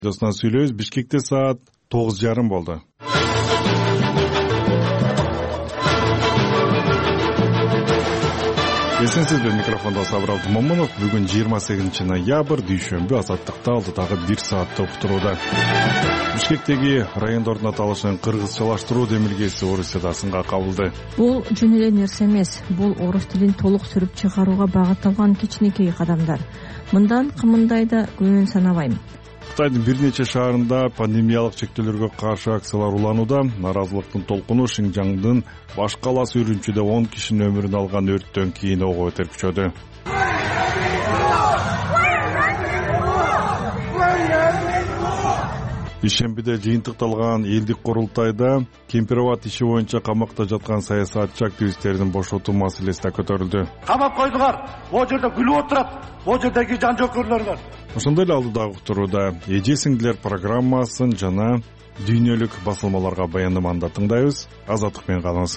Достан сүйлөбүз. Бишкекте саат 9:30 болду. Эсенсизби, микрофондо Сабыр Абдумомунов. Бүгүн 28 ноябрь, дүйшөмбү. Азаттыкта алдыдагы 1 саатты уктурууда. Бишкектеги райондордун аталышын кыргызчалаштыруу демилгеси Орусияда сынга кабылды. Бул жөн эле нерсе эмес. Бул орус тилин толук сүрүп чыгарууга багытталган кичинекей кадамдар. Мындан кымындай да көбүн санабайм. Кытайдын бир нече шаарында пандемиялык чектөөлөргө каршы акциялар уланууда. Наразылыктын толкуну Шинжаңдын баш калаасы Үрүмчүдө 10 кишинин өмүрүн алган өрттөн кийин ого бетер күчөдү. Ишембиде жыйынтыкталган элдик курултайда Кемпироват иши боюнча камакта жаткан саясатчы активисттердин бошотуу маселеси да көтөрүлдү. Камап койдуңар, могу жерде күлүп отурат, могу жердеги жан жокурлар бар. Ошондой эле алдыдагы уктурууда эже сиңдилер программасын жана дүйнөлүк басылмаларга баяндаманы тыңдайбыз. Азаттык менен калыңыз.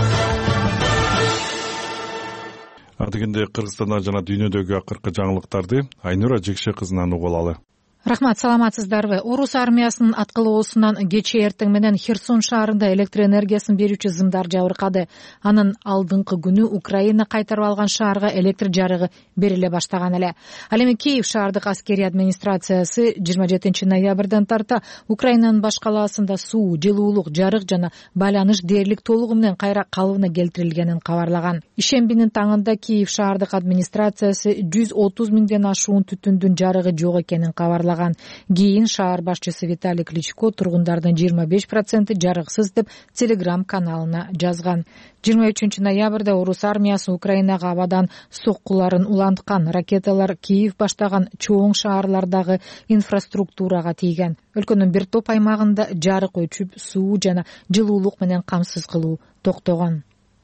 Адыгенде Кыргызстанда жана дүйнөдөгү акыркы жаңылыктарды Айнура Жекше кызынан угуп алалы. Рахмат, саламатсыздарбы? Орус армиясынын аткылоосунан кечээ эртең менен Херсон шаарында электр энергиясын берүүчү зымдар жабыркады. Анын алдыңкы күнү Украина кайтарып алган шаарга электр жарыгы бериле баштаган эле. Ал эми Киев шаардык аскерий администрациясы 27 ноябрдан тарта Украинанын баш калаасында суу, жылуулук, жарык жана байланыш дээрлик толугу менен кайра калыбына келтирилгенин кабарлаган. Ишембинин таңында Киев шаардык администрациясы 130 миңден ашуун түтүндүн жарыгы жок экенин кабарлаган. Кийин шаар башчысы Виталий Кличко тургундардын 25% жарыксыз деп Telegram каналына жазган. 23 ноябрда орус армиясы Украинага абадан соккуларын уланткан. Ракеталар Киев баштаган чоң шаарлардагы инфраструктурага тийген. Өлкөнүн бир топ аймагында жарык өчүп, суу жана жылуулук менен камсыз кылуу токтогон.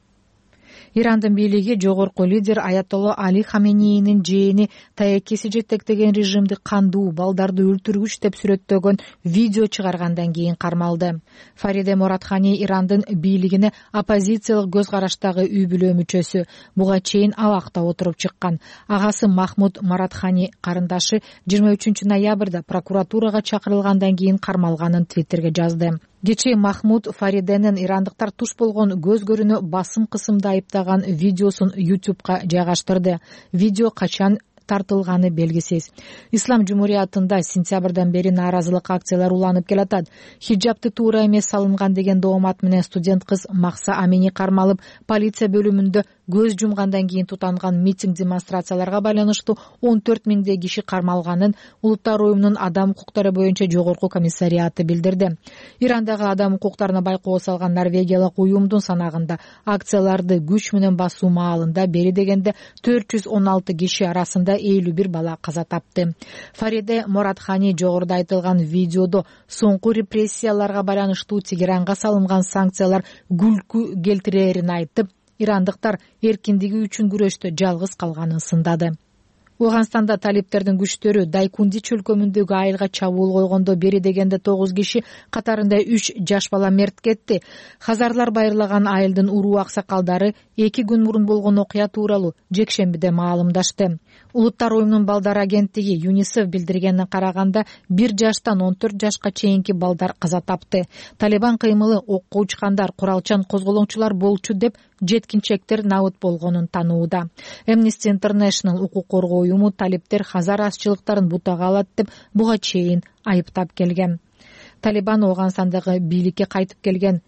Ирандын бийлиги жогорку лидер Аятолла Али Хаменейнин жээни таекеси жетектеген режимди кандуу, балдарды өлтүргүч деп сүрөттөгөн видео чыгаргандан кийин кармалды. Фариде Моратхани Ирандын бийлигине оппозициялык көз караштагы үй бүлө мүчөсү. Буга чейин абакта отуруп чыккан. Агасы Махмуд Моратхани карындашы 23 ноябрда прокуратурага чакырылгандан кийин кармалганын Твиттерге жазды. Кечээ Махмуд Фариденин ирандыктар туш болгон көз көрүнө басым кысымда айыптаган видеосун YouTube'га жайгаштырды. Видео качан тартылганы белгисиз. Ислам жумуриятында сентябрдан бери нааразылык акциялар уланып келатат. Хиджабты туура эмес салынган деген доомат менен студент кыз Макса Амини кармалып, полиция бөлүмүндө көз жумгандан кийин тутанган митинг демонстрацияларга байланыштуу 14 миңдей киши кармалганын Улуттар уюмунун адам укуктары боюнча жогорку комиссариаты билдирди. Ирандагы адам укуктарына байкоо салган Норвегиялык уюмдун санагында акцияларды күч менен басуу маалында бери дегенде 416 киши арасында 51 бала каза тапты. Фариде Моратхани жогоруда айтылган видеодо соңку репрессияларга байланыштуу Тегеранга салынган санкциялар күлкү келтирерин айтып, ирандыктар эркиндиги үчүн күрөштө жалгыз калганын сындады. Афганистанда талиптердин күчтөрү Дайкунди чөлкөмүндөгү айылга чабуул койгондо бери дегенде 9 киши, катарында 3 жаш бала мерт кетти. Хазарлар байырлаган айылдын уруу аксакалдары 2 күн мурун болгон окуя тууралуу жекшембиде маалымдашты. Улуттар уюмунун балдар агенттиги ЮНИСЕФ билдиргенине караганда 1 жаштан 14 жашка чейинки балдар каза тапты. Талибан кыймылы окко учкандар, куралчан козголоңчулар болчу деп жеткинчектер набыт болгонун танууда. Amnesty International укук коргоо уюму талиптер хазар азчылыктарын бутага алат деп буга чейин айыптап келген. Талибан Афганистандагы бийликке кайтып келген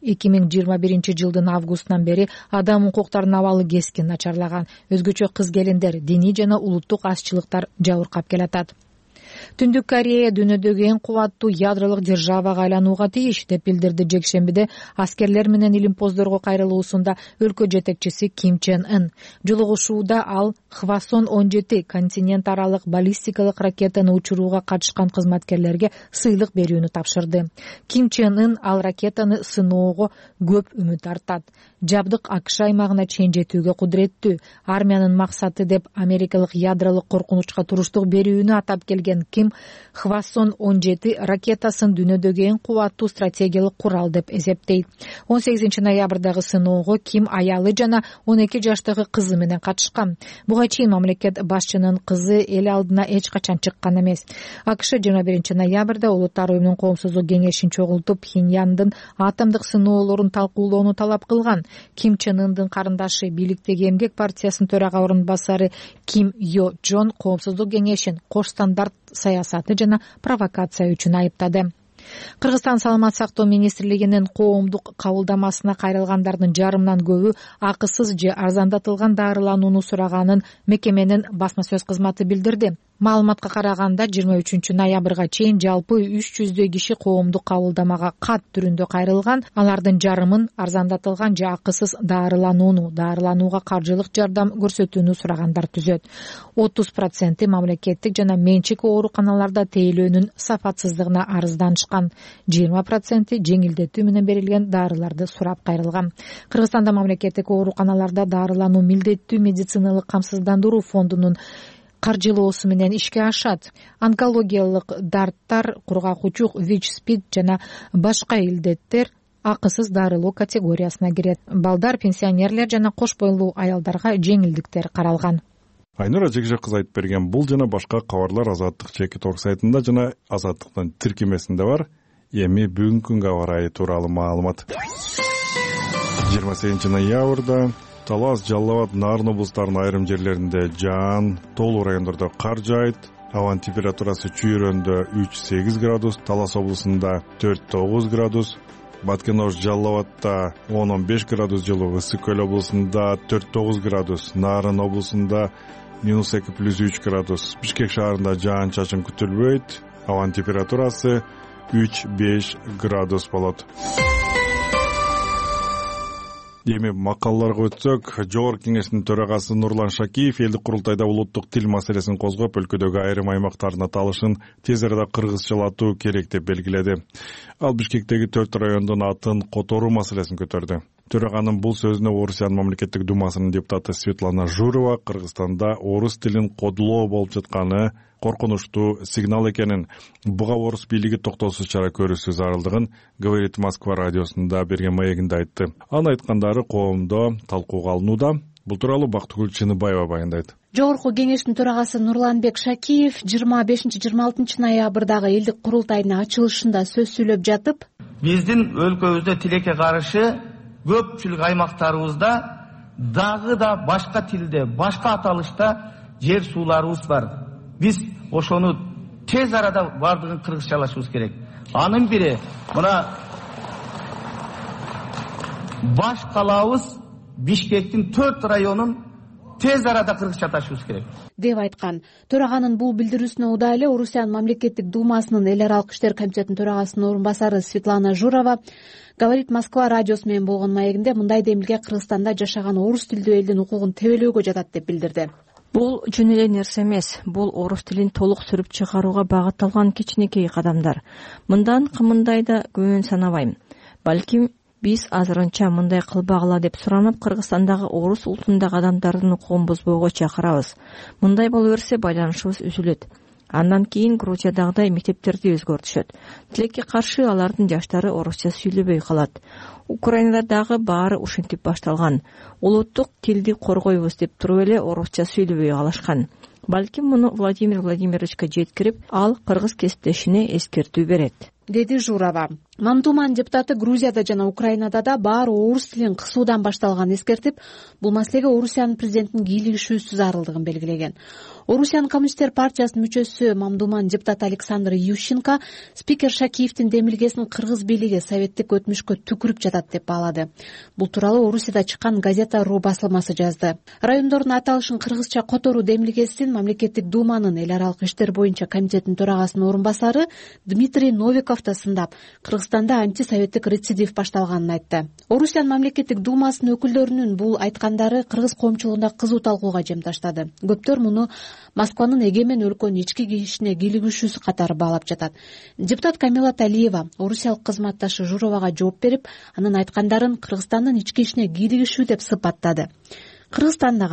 2021 жылдын августунан бери адам укуктарынын абалы кескин начарлаган. Өзгөчө кыз-келиндер, диний жана улуттук азчылыктар жабыркап келатат. Түндүк Корея дүйнөдөгү эң кубаттуу ядролук державага айланууга тийиш деп билдирди жекшембиде аскерлер менен илимпоздорго кайрылуусунда өлкө жетекчиси Ким Чен Ын. Жолугушууда ал Хвасон 17 континент аралык баллистикалык ракетаны учурууга катышкан кызматкерлерге сыйлык берүүнү тапшырды. Ким Чен Ын ал ракетаны сыноого көп үмүт артат. Жабдык АКШ аймагына чейин жетүүгө кудуреттүү. Армиянын максаты деп америкалык ядролук коркунучка туруштук берүүнү атап келген берген Ким Хвасон 17 ракетасын дүйнөдөгү эң кубаттуу стратегиялык курал деп эсептейт. 18 ноябрдагы сыноого Ким аялы жана 12 жаштагы кызы менен катышкан. Буга чейин мамлекет башчынын кызы эл алдына эч качан чыккан эмес. АКШ 21 ноябрда Улуттар уюмунун коомсуздук кеңешин чогултуп Пхеньяндын атомдук сыноолорун талкуулоону талап кылган. Ким Чен Ындын карындашы бийликтеги Эмгек партиясынын төрага орун басары Ким Йо Джон коомсуздук кеңешин кош стандарт саясаты жана провокация үчүн айыптады. Кыргызстан саламат сактоо министрлигинин коомдук кабылдамасына кайрылгандардын жарымынан көбү акысыз же арзандатылган дарыланууну сураганын мекеменин басма сөз кызматы билдирди. Маалыматка караганда 23 ноябрга чейин жалпы 300 киши коомдук кабылдамага кат түрүндө кайрылган. Алардын жарымын арзандатылган же акысыз дарыланууга каржылык жардам көрсөтүүнү сурагандар түзөт. 30% мамлекеттик жана менчик ооруканаларда тейлөөнүн сапатсыздыгына арызданышкан. 20% жеңилдетүү менен берилген дарыларды сурап кайрылган. Кыргызстанда мамлекеттик ооруканаларда дарылануу милдеттүү медициналык камсыздандыруу фондунун каржылоосу менен ишке ашат. Онкологиялык дарттар, кургак учук, ВИЧ-СПИД жана башка илдеттер акысыз дарылоо категориясына кирет. Балдар, пенсионерлер жана кош бойлуу аялдарга жеңилдиктер каралган. Айнура Жекжек кызы айтып берген бул жана башка кабарлар Азаттык Чекит.org сайтында жана Азаттыктын тиркемесинде бар. Эми бүгүнкү күнгө аба ырайы тууралуу маалымат. 28 ноябрда Талас, Жалал абад, Нарын облустарынын айрым жерлеринде жаан, тоолуу райондордо кар жаайт. Абанын температурасы Чүйрөндө 3-8 градус, Талас облусунда 4-9 градус, Баткен-Ош, Жалал абадта 10-15 градус жылуу, Ысык көл облусунда 4-9 градус, Нарын облусунда -2+3 градус. Бишкек шаарында жаан чачын күтүлбөйт. Абанын температурасы 3-5 градус болот. Эми макалаларга өтсөк, Жогорку Кеңештин төрагасы Нурлан Шакиев элдик курултайда улуттук тил маселесин козгоп, өлкөдөгү айрым аймактардын аталышын тез арада кыргызчалатуу керек деп белгиледи. Ал Бишкектеги 4 райондун атын которуу маселесин көтөрдү. Төраганын бул сөзүнө Орусиянын мамлекеттик думасынын депутаты Светлана Журова Кыргызстанда орус тилин кодулоо болуп жатканы коркунучтуу сигнал экенин, буга орус бийлиги токтоосуз чара көрүүсү зарылдыгын Говорит Москва радиосунда берген маегинде айтты. Анын айткандары коомдо талкууга алынууда. Бул тууралуу Бактыгүл Чыныбаева баяндайт. Жогорку Кеңештин төрагасы Нурланбек Шакиев 25-26 ноябрдагы элдик курултайдын ачылышында сөз сүйлөп жатып, биздин өлкөбүздө тилекке каршы көпчүлүк аймактарыбызда дагы да башка тилде, башка аталышта жер сууларыбыз бар. Биз ошону тез арада бардыгын кыргызчалашыбыз керек. Анын бири мына баш калабыз Бишкектин 4 районун тез арада кыргызчаташыбыз керек деп айткан. Төраганын бул билдирүүсүнө удаа эле Орусиянын мамлекеттик думасынын эл аралык иштер комитетинин төрагасынын орун басары Светлана Журова Говорит Москва радиосу менен болгон маегинде мындай демилге Кыргызстанда жашаган орус тилдүү элдин укугун тебелөөгө жатат деп билдирди. Бул жөн эле нерсе эмес. Бул орус тилин толук сүрүп чыгарууга багытталган кичинекей кадамдар. Мындан кымындайда күбөн санабайм. Балким биз азырынча мындай кылбагыла деп суранып, Кыргызстандагы орус улутундагы адамдардын укугун бузбоого чакырабыз. Мындай боло берсе байланышыбыз үзүлөт. Андан кийин Грузиядагыдай мектептерди өзгөртүшөт. Тилекке каршы алардын жаштары орусча сүйлөбөй калат. Украинада дагы баары ушинтип башталган. Улуттук тилди коргойбуз деп туруп эле орусча сүйлөбөй калышкан. Балким муну Владимир Владимировичке жеткирип, ал кыргыз кесиптешине эскертүү берет, деди Журова. Мамдуман депутаты Грузияда жана Украинада да баары орус тилин кысуудан башталганын эскертип, бул маселеге Орусиянын президентинин кийлигишүүсү зарылдыгын белгилеген. Орусиянын коммунисттер партиясынын мүчөсү Мамдуман депутат Александр Ющенко спикер Шакиевдин демилгесин кыргыз бийлиги советтик өтмүшкө түкүрүп жатат деп баалады. Бул тууралуу Орусияда чыккан газета.ру басылмасы жазды. Райондордун аталышын кыргызча которуу демилгесин мамлекеттик думанын эл аралык иштер боюнча комитетинин төрагасынын орун басары Дмитрий Новиков да сындап, Кыргызстанда антисоветтик рецидив башталганын айтты. Орусиянын мамлекеттик думасынын өкүлдөрүнүн бул айткандары кыргыз коомчулугунда кызуу талкууга жем таштады. Көптөр муну Москванын эгемен өлкөнүн ички ишине кийлигишүүсү катары баалап жатат. Депутат Камила Талиева орусиялык кызматташы Журовага жооп берип, анын айткандарын Кыргызстандын ички ишине кийлигишүү деп сыпаттады. Кыргызстанда гана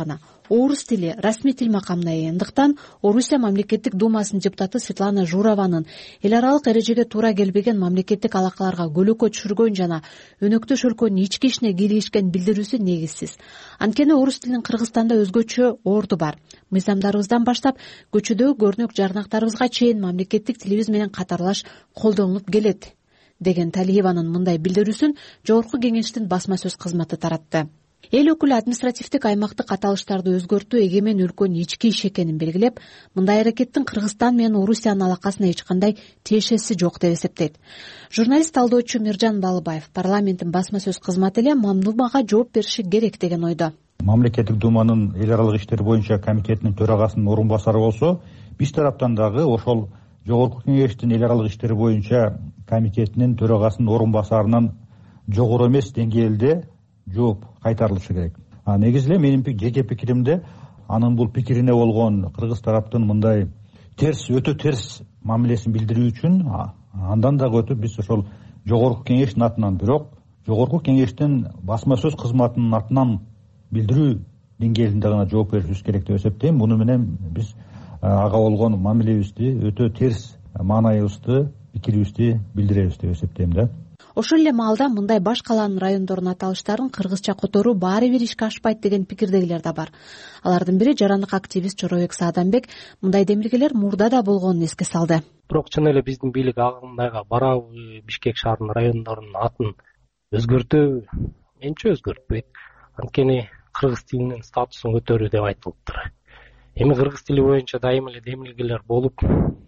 орус тили расмий тил макамына ээ. Андыктан Орусия мамлекеттик думасынын депутаты Светлана Журованын эл аралык эрежеге туура келбеген мамлекеттик алакаларга көлөкө түшүргөн жана өнөктөш өлкөнүн ички ишине киришкен билдирүүсү негизсиз. Анткени орус тилинин Кыргызстанда өзгөчө орду бар. Мыйзамдарыбыздан баштап көчөдөгү көрнөк жарнактарыбызга чейин мамлекеттик тилибиз менен катарлаш колдонулуп келет деген Талиеванын мындай билдирүүсүн Жогорку Кеңештин басма сөз кызматы таратты. Эл өкүлү административдик аймактык аталыштарды өзгөртүү эгемен өлкөнүн ички иши экенин белгилеп, мындай аракеттин Кыргызстан менен Орусиянын алакасына эч кандай тиешеси жок деп эсептейт. Журналист талдоочу Миржан Балыбаев парламенттин басма сөз кызматы эле Мамдумага жооп бериши керек деген ойдо. Мамлекеттик думанын эл аралык иштер боюнча комитетинин төрагасынын орун басары болсо, биз тараптан дагы ошол Жогорку Кеңештин эл аралык иштер боюнча комитетинин төрагасынын орун басарынан жогору эмес деңгээлде жооп кайтарылышы керек. Негизи эле менин жеке пикиримде анын бул пикирине болгон кыргыз тараптын мындай өтө терс мамилесин билдирүү үчүн андан дагы өтүп биз ошол Жогорку Кеңештин атынан, бирок Жогорку Кеңештин басма сөз кызматынын атынан билдирүү деңгээлинде гана жооп беришибиз керек деп эсептейм. Муну менен биз ага болгон мамилебизди, өтө терс маанайыбызды, пикирибизди билдиребиз деп эсептейм да. Ошол эле маалда мындай баш калаанын райондорунун аталыштарын кыргызча которуу баары бир ишке ашпайт деген пикирдегилер да бар. Алардын бири жарандык активист Жоробек Сааданбек мындай демилгелер мурда да болгонун эске салды. Бирок чын эле биздин бийлик агымдайга барабы Бишкек шаарынын райондорунун атын өзгөртүү менче өзгөртпөйт. Анткени кыргыз тилинин статусун көтөрүү деп айтылыптыр. Эми кыргыз тили боюнча дайыма эле демилгелер болуп,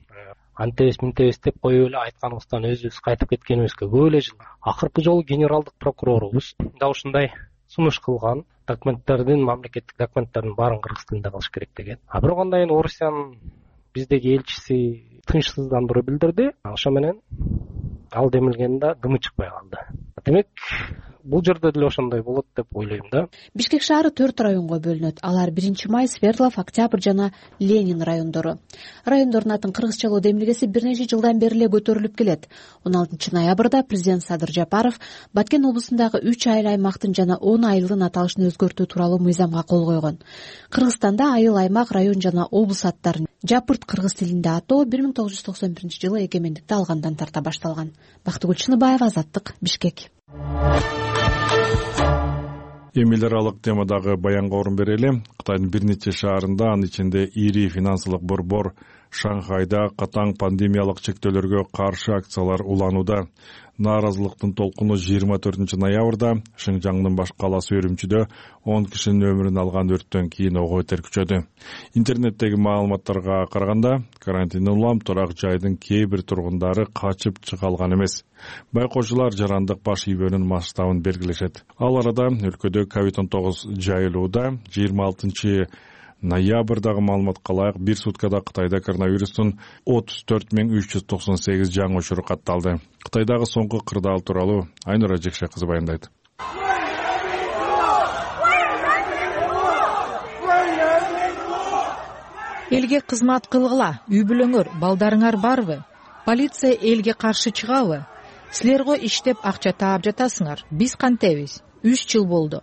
антебиз минтебиз деп коюп эле айтканыбыздан өзүбүз кайтып кеткенибизге көп эле жыл. Акыркы жолу генералдык прокурорубуз да ушундай сунуш кылган, мамлекеттик документтердин баарын кыргыз тилинде кылыш керек деген. Бирок андан кийин Орусиянын биздеги элчиси тынчсыздандыруу билдирди. Ошо менен ал демилгенин да дымы чыкпай калды. Демек, бул жерде деле ошондой болот деп ойлойм да. Бишкек шаары 4 районго бөлүнөт. Алар 1-май, Свердлов, Октябрь жана Ленин райондору. Райондордун атын кыргызчалоо демилгеси бир нече жылдан бери эле көтөрүлүп келет. 16 ноябрда президент Садыр Жапаров Баткен облусундагы 3 айыл аймактын жана 10 айылдын аталышын өзгөртүү тууралуу мыйзамга кол койгон. Кыргызстанда айыл, аймак, район жана облус аттарын жапырт кыргыз тилинде атоо 1991-жылы эгемендикти алгандан тарта башталган. Бактыгүл Чыныбаева, Азаттык, Бишкек. Эми эл аралык темадагы баянга орун берели. Кытайдын бир нече шаарында, анын ичинде ири финансылык борбор Шанхайда катаң пандемиялык чектөөлөргө каршы акциялар уланууда. Нааразылыктын толкуну 24 ноябрда Шыңжаңдын баш калаасы Өрүмчүдө 10 кишинин өмүрүн алган өрттөн кийин ого бетер күчөдү. Интернеттеги маалыматтарга караганда, карантин улам турак жайдын кээ бир тургундары качып чыга алган эмес. Байкоочулар жарандык баш ийбөөнүн масштабын белгилешет. Ал арада өлкөдө COVID-19 жайылууда 26 ноябрдагы маалыматка ылайык бир суткада Кытайда коронавирустун 34.398 жаңы учуру катталды. Кытайдагы соңку кырдаал тууралуу Айнура Жекше кызы баяндайт. Элге кызмат кылгыла, үй бүлөңөр, балдарыңар барбы? Полиция элге каршы чыгабы? Силерго иштеп акча таап жатасыңар. Биз кантебиз? 3 жыл болду.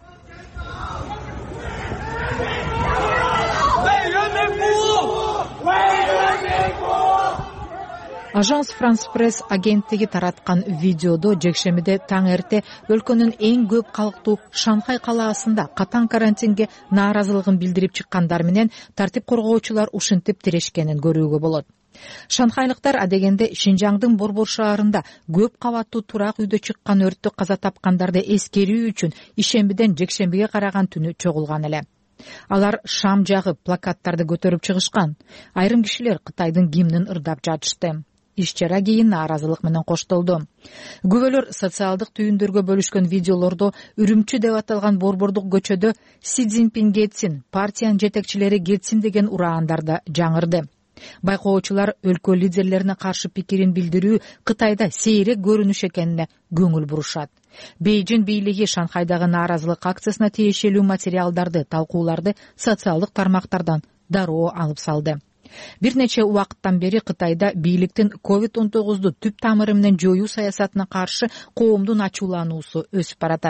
Ажанс Франс Пресс агенттиги тараткан видеодо жекшемиде таң эрте өлкөнүн эң көп калктуу Шанхай калаасында катаң карантинге нааразылыгын билдирип чыккандар менен тартип коргоочулар ушинтип тирешкенин көрүүгө болот. Шанхайлыктар адегенде Шинжаңдын Борбор шаарында көп кабаттуу турак үйдө чыккан өрттө каза тапкандарды эскерүү үчүн ишембиден жекшембиге караган түнү чогулган эле. Алар шам жагып, плакаттарды көтөрүп чыгышкан. Айрым кишилер Кытайдын гимнин ырдап жатышты. Иш-чара кийин нааразылык менен коштолду. Күбөлөр социалдык түйүндөргө бөлүшкөн видеолордо Үрүмчү деп аталган борбордук көчөдө Си Цзиньпин кетсин, партиянын жетекчилери кетсин деген ураандарда жаңырды. Байкоочулар өлкө лидерлерине каршы пикирин билдирүү Кытайда сейрек көрүнүш экенине көңүл бурушат. Бейжин бийлиги Шанхайдагы нааразылык акциясына тиешелүү материалдарды, талкууларды социалдык тармактардан дароо алып салды. Бир нече убакыттан бери Кытайда бийликтин COVID-19 түп тамыры менен жоюу саясатына каршы коомдун ачуулануусу өсүп баратат.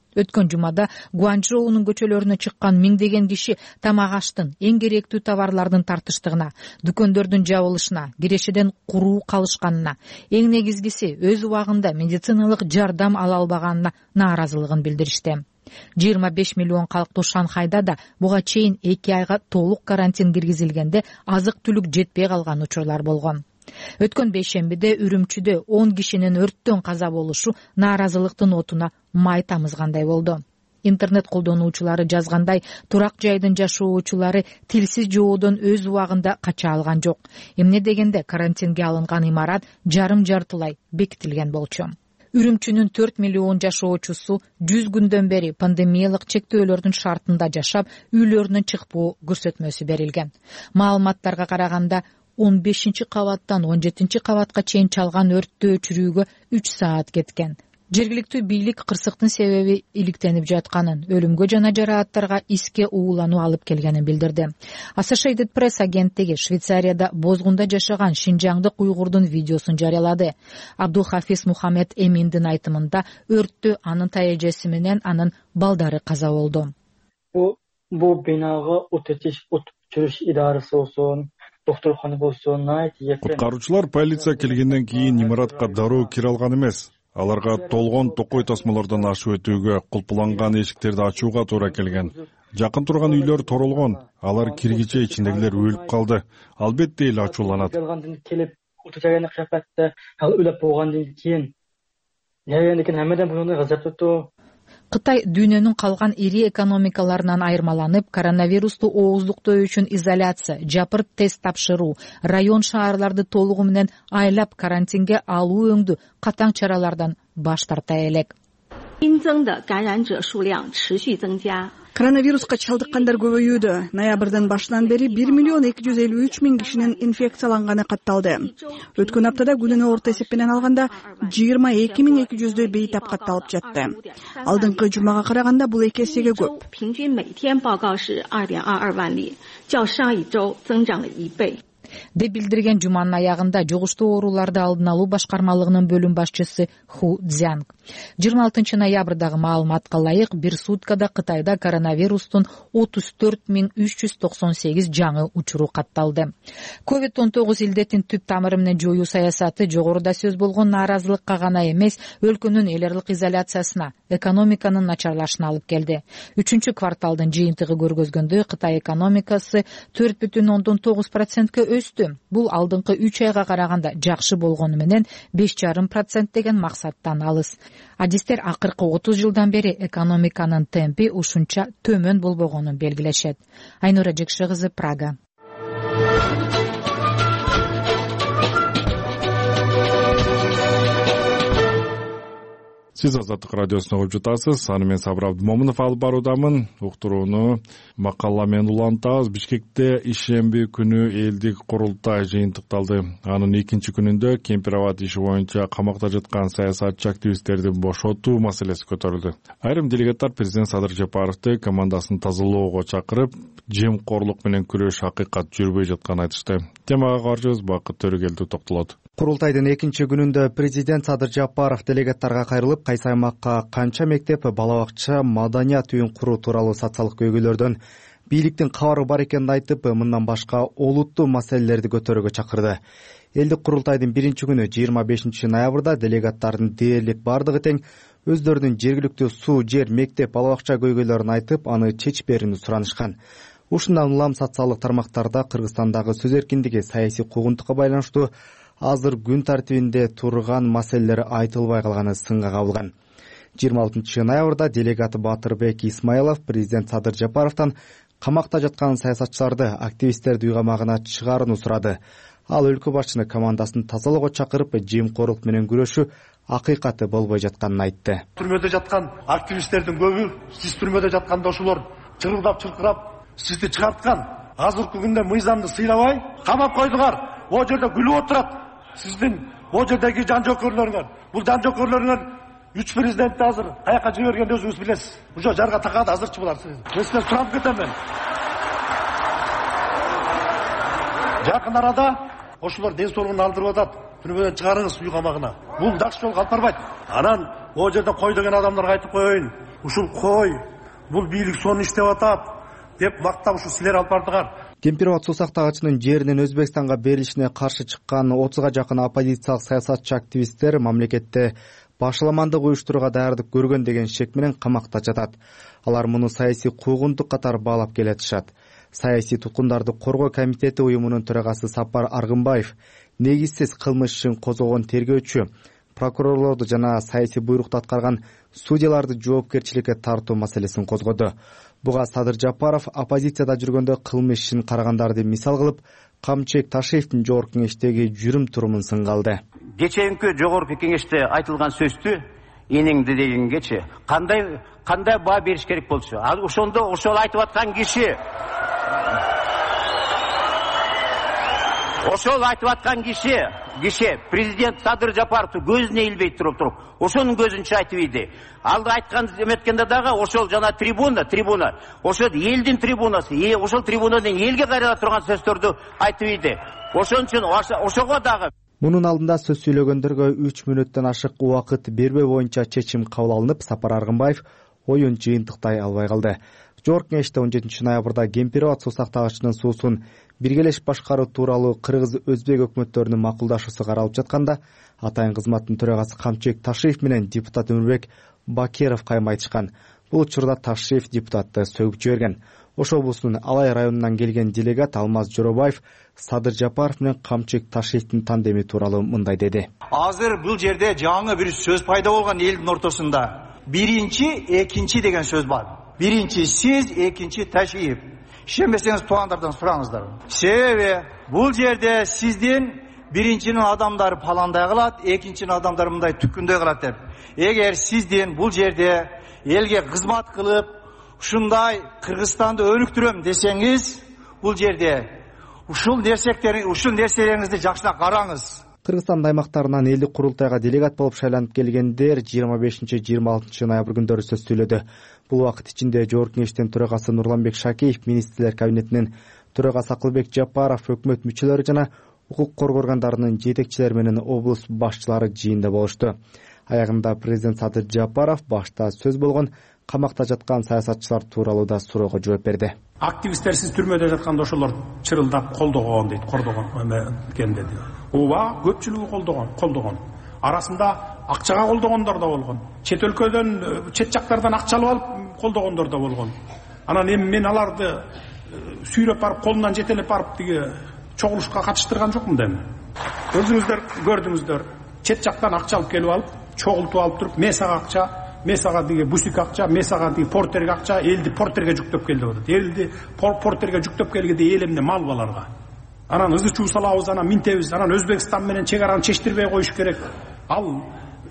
Өткөн жумада Гуанчжоунун көчөлөрүнө чыккан миңдеген киши тамак аштын, эң керектүү товарлардын тартыштыгына, дүкөндөрдүн жабылышына, кирешеден куруу калышканына, эң негизгиси өз убагында медициналык жардам ала албаганына нааразылыгын билдиришти. 25 миллион калктуу Шанхайда да буга чейин 2 айга толук карантин киргизилгенде азык-түлүк жетпей калган учурлар болгон. Өткөн бейшембиде Үрүмчүдө 10 кишинин өрттөн каза болушу нааразылыктын отуна май тамызгандай болду. Интернет колдонуучулары жазгандай, турак жайдын жашоочулары тилсиз жоодон өз убагында кача алган жок. Эмне дегенде карантинге алынган имарат жарым-жартылай бекитилген болчу. Үрүмчүнүн 4 миллион жашоочусу 100 күндөн бери пандемиялык чектөөлөрдүн шартында жашап, үйлөрүнөн чыкпоо көрсөтмөсү берилген. Маалыматтарга караганда 15 кабаттан 17 кабатка чейин чалган өрттү өчүрүүгө 3 саат кеткен. Жергиликтүү бийлик кырсыктын себеби иликтенип жатканын, өлүмгө жана жарааттарга иске уулануу алып келгенин билдирди. Associated Press агенттиги Швейцарияда бозгунда жашаган шинжаңдык уйгурдун видеосун жарыялады. Абдулхафиз Мухаммед Эминдин айтымында өрттү анын тайэжеси менен анын балдары каза болду. Бу бинага от өчүрүш идарасы болсун, доктурхана болсун, куткаруучулар полиция келгенден кийин имаратка дароо кире алган эмес. Аларга толгон токой тасмалардан ашып өтүүгө, кулпуланган эшиктерди ачууга туура келген. Жакын турган үйлөр торолгон, алар киргиче ичиндегилер өлүп калды. Албетте эл ачууланат. Келип утучаган капатта, ал өлүп болгондон кийин ягендекен хамадан буну газаптуу. Кытай дүйнөнүн калган ири экономикаларынан айырмаланып, коронавирусту ооздуктоо үчүн изоляция, жапырт тест тапшыруу, район шаарларды толугу менен айлап карантинге алуу өңдүү катаң чаралардан баш тарта элек. Коронавируска чалдыккандар көбөйүүдө. Ноябрдын башынан бери 1 миллион 253 миң кишинин инфекцияланганы катталды. Өткөн аптада күнүнө орто эсеп менен алганда 22.200 бейтап катталып жатты. Алдыңкы жумага караганда бул 2 эсеге көп. деп билдирген жуманын аягында жугуштуу ооруларды алдын алуу башкармалыгынын бөлүм башчысы Ху Цзянг. 26 ноябрдагы маалыматка ылайык, бир суткада Кытайда коронавирустун 34.398 жаңы учуру катталды. COVID-19 илдетин түп тамыры менен жоюу саясаты жогоруда сөз болгон нааразылыкка гана эмес, өлкөнүн эл аралык изоляциясына, экономиканын начарлашына алып келди. 3-кварталдын жыйынтыгы көргөзгөндө Кытай экономикасы 4,9%ка өстү. Бул алдыңкы 3 айга караганда жакшы болгону менен 5,5% деген максаттан алыс. Адистер акыркы 30 жылдан бери экономиканын темпи ушунча төмөн болбогонун белгилешет. Айнура Жекши кызы, Прага. Сиз Азаттык радиосуна угуп жатасыз. Аны мен Сабыр Абдымомунов алып баруудамын. Уктурууну макала менен улантабыз. Бишкекте ишемби күнү элдик курултай жыйынтыкталды. Анын экинчи күнүндө Кемпир-Абад иши боюнча камакта жаткан саясатчы активисттерди бошотуу маселеси көтөрүлдү. Айрым делегаттар президент Садыр Жапаровду командасын тазалоого чакырып, жемкорлук менен күрөш акыйкат жүрбөй жатканын айтышты. Темага каржыбыз Бакыт Төрөгелди токтолот. Курултайдын экинчи күнүндө президент Садыр Жапаров делегаттарга кайрылып, кайсы аймакка канча мектеп, бала бакча, маданият үйүн куруу тууралуу социалдык көйгөйлөрдөн бийликтин кабары бар экенин айтып, мындан башка олуттуу маселелерди көтөрүүгө чакырды. Элдик курултайдын биринчи күнү 25 ноябрда делегаттардын дээрлик бардыгы тең өздөрүнүн жергиликтүү суу, жер, мектеп, бала бакча көйгөйлөрүн айтып, аны чечип берүүнү суранышкан. Ушундан улам социалдык тармактарда Кыргызстандагы сөз эркиндиги, саясий куугунтукка байланыштуу азыр күн тартибинде турган маселелер айтылбай калганы сынга кабылган. 26 ноябрда делегаты Батырбек Исмаилов президент Садыр Жапаровдон камакта жаткан саясатчыларды, активисттерди үй камагына чыгарууну сурады. Ал өлкө башчыны командасын тазалоого чакырып, жемкорлук менен күрөшүү акыйкаты болбой жатканын айтты. Түрмөдө жаткан активисттердин көбү, сиз түрмөдө жатканда ошолор чырылдап чыркырап сизди чыгарткан. Азыркы күндө мыйзамды сыйлабай камап койдуңар. О жерде күлүп отурат. Сиздин о жердеги жан жокөрлөрүңөр. Бул жан жокөрлөрүңөр 3 президентти азыр каяка жибергенди өзүңүз билесиз. Ушо жарга такады азырчы булар. Сизден сурап кетем мен. Жакын арада ошолор ден соолугун алдырып атат. түрмөдөн чыгарыңыз үй камагына. Бул жакшы жолго алып барбайт. Анан о жерде кой деген адамдарга айтып коеюн. Ушул кой, бул бийлик сонун иштеп атат деп мактап ушу силер алып бардыңар. Кемпироват суу сактагычынын жеринин Өзбекстанга берилишине каршы чыккан 30га жакын оппозициялык саясатчы активисттер мамлекетте башаламандык уюштурууга даярдык көргөн деген шек менен камакта жатат. Алар муну саясий куугунтук катары баалап келатышат. Саясий туткундарды коргоо комитети уюмунун төрагасы Сапар Аргынбаев негизсиз кылмыш ишин козгогон тергөөчү, прокурорлорду жана саясий буйрукту аткарган судьяларды жоопкерчиликке тартуу маселесин козгоду. Буга Садыр Жапаров оппозицияда жүргөндө кылмыш ишин карагандарды мисал кылып, Камчек Ташиевдин жогорку кеңештеги жүрүм турумун сынга алды. Кечээинки жогорку кеңеште айтылган сөздү энеңди дегенгечи кандай баа бериш керек болчу? Ал ошондо ошол айтып аткан киши президент Садыр Жапаровду көзүнө илбей туруп ошонун көзүнчө айтып ийди. Ал айткан эметкенде дагы ошол жана трибуна ошол элдин трибунасы, ошол трибунадан элге кайрыла турган сөздөрдү айтып ийди. Ошон үчүн ошого дагы мунун алдында сөз сүйлөгөндөргө 3 мүнөттөн ашык убакыт бербөө боюнча чечим кабыл алынып, Сапар Аргынбаев оюн жыйынтыктай албай калды. Жогорку кеңеште 17 ноябрда Кемпироват суу сактагычынын суусун биргелешип башкаруу тууралуу кыргыз-өзбек өкмөттөрүнүн макулдашуусу каралып жатканда, атайын кызматтын төрагасы Камчек Ташиев менен депутат Өмүрбек Бакеров кайым айтышкан. Бул учурда Ташиев депутатты сөгүп жиберген. Ош облусунун Алай районунан келген делегат Алмаз Жоробаев Садыр Жапаров менен Камчек Ташиевдин тандеми тууралуу мындай деди. Азыр бул жерде жаңы бир сөз пайда болгон элдин ортосунда. Биринчи, экинчи деген сөз бар. Биринчи сиз, экинчи Ташиев. Ишенбесеңиз туугандардан сураңыздар. Себеби бул жерде сиздин биринчинин адамдары паландай кылат, экинчинин адамдары мындай түккөндөй кылат деп. Эгер сиздин бул жерде элге кызмат кылып, ушундай Кыргызстанды өнүктүрөм десеңиз, бул жерде ушул нерселериңизди жакшыраак караңыз. Кыргызстан аймактарынан элдик курултайга делегат болуп шайланып келгендер 25-26 ноябрь күндөрү сөз сүйлөдү. Бул убакыт ичинде жогорку кеңештин төрагасы Нурланбек Шакеев, министрлер кабинетинин төрагасы Акылбек Жапаров, өкмөт мүчөлөрү жана укук коргоо органдарынын жетекчилери менен облус башчылары жыйында болушту. Аягында президент Садыр Жапаров башта сөз болгон камакта жаткан саясатчылар тууралуу да суроого жооп берди. Активисттер сиз түрмөдө жатканда ошолор чырылдап колдогон дейт, кордогон деди. Ооба, көпчүлүгү колдогон. Арасында акчага колдогондор да болгон. Чет өлкөдөн, чет жактардан акча алып алып колдогондор да болгон. Анан эми мен аларды сүйрөп барып, колунан жетелеп барып тиги чогулушка катыштырган жокмун да эми. Өзүңүздөр көрдүңүздөр. Чет жактан акча алып келип алып, чогултуп алып туруп, месага акча, месага диги бусик акча, месага диги портерге акча, элди портерге жүктөп келди деп атат. Элди портерге жүктөп келгенде эл эмне мал баларга. Анан ызы чуу салабыз, анан минтебиз, анан Өзбекстан менен чек араны чечтирбей коюш керек. Ал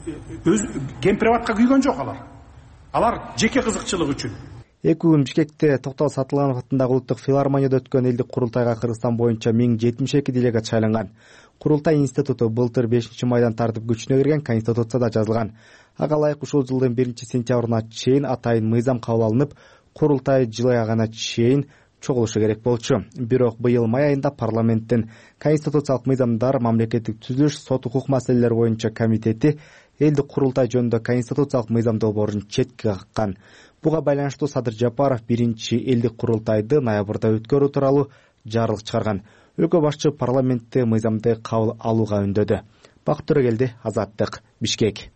Кемпироватка күйгөн жок алар. Алар жеке кызыкчылык үчүн. 2 күн Бишкекте Токтогул Сатылганов атындагы улуттук филармонияда өткөн элдик курултайга Кыргызстан боюнча 1072 делегат шайланган. Курултай институту былтыр 5-майдан тартып күчүнө кирген Конституцияда жазылган. Ага ылайык ушул жылдын 1-сентябрына чейин атайын мыйзам кабыл алынып, курултай жыл аягына чейин чогулушу керек болчу. Бирок быйыл май айында парламенттин конституциялык мыйзамдар, мамлекеттик түзүлүш, сот укук маселелери боюнча комитети элдик курултай жөнүндө конституциялык мыйзам долбоорун четке каккан. Буга байланыштуу Садыр Жапаров 1-чи элдик курултайды ноябрда өткөрүү тууралуу жарлык чыгарган. Өлкө башчы парламентте мыйзамды кабыл алууга үндөдү. Бакыт Төрөгелди, Азаттык, Бишкек.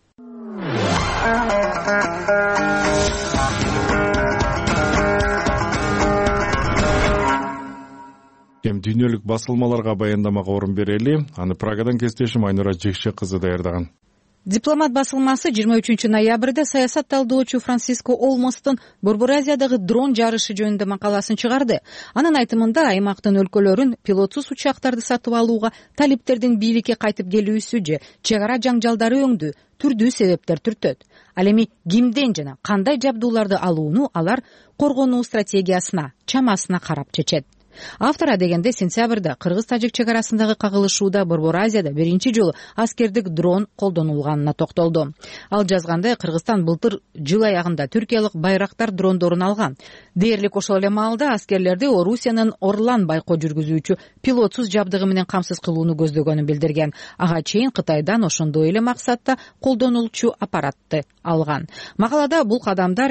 Дүйнөлүк басылмаларга баяндамага орун берели. Аны Прагадан кесиптешим Айнура Жекше кызы даярдаган. Дипломат басылмасы 23 ноябрда саясат талдоочу Франциско Олмостун Борбор Азиядагы дрон жарышы жөнүндө макаласын чыгарды. Анын айтымында аймактын өлкөлөрүн пилотсуз учактарды сатып алууга талиптердин бийликке кайтып келүүсү же чек ара жаңжалдары өңдүү түрдүү себептер түртөт. Ал эми кимден жана кандай жабдууларды алууну алар коргонуу стратегиясына, чамасына карап чечет. Автор адегенде сентябрда кыргыз-тажик чек арасындагы кагылышууда Борбор Азияда биринчи жолу аскердик дрон колдонулганына токтолду. Ал жазгандай, Кыргызстан былтыр жыл аягында түркиялык байрактар дрондорун алган. Дээрлик ошол эле маалда аскерлерди Орусиянын Орлан байкоо жүргүзүүчү пилотсуз жабдыгы менен камсыз кылууну көздөгөнүн билдирген. Ага чейин Кытайдан ошондой эле максатта колдонулчу аппаратты алган. Макалада бул кадамдар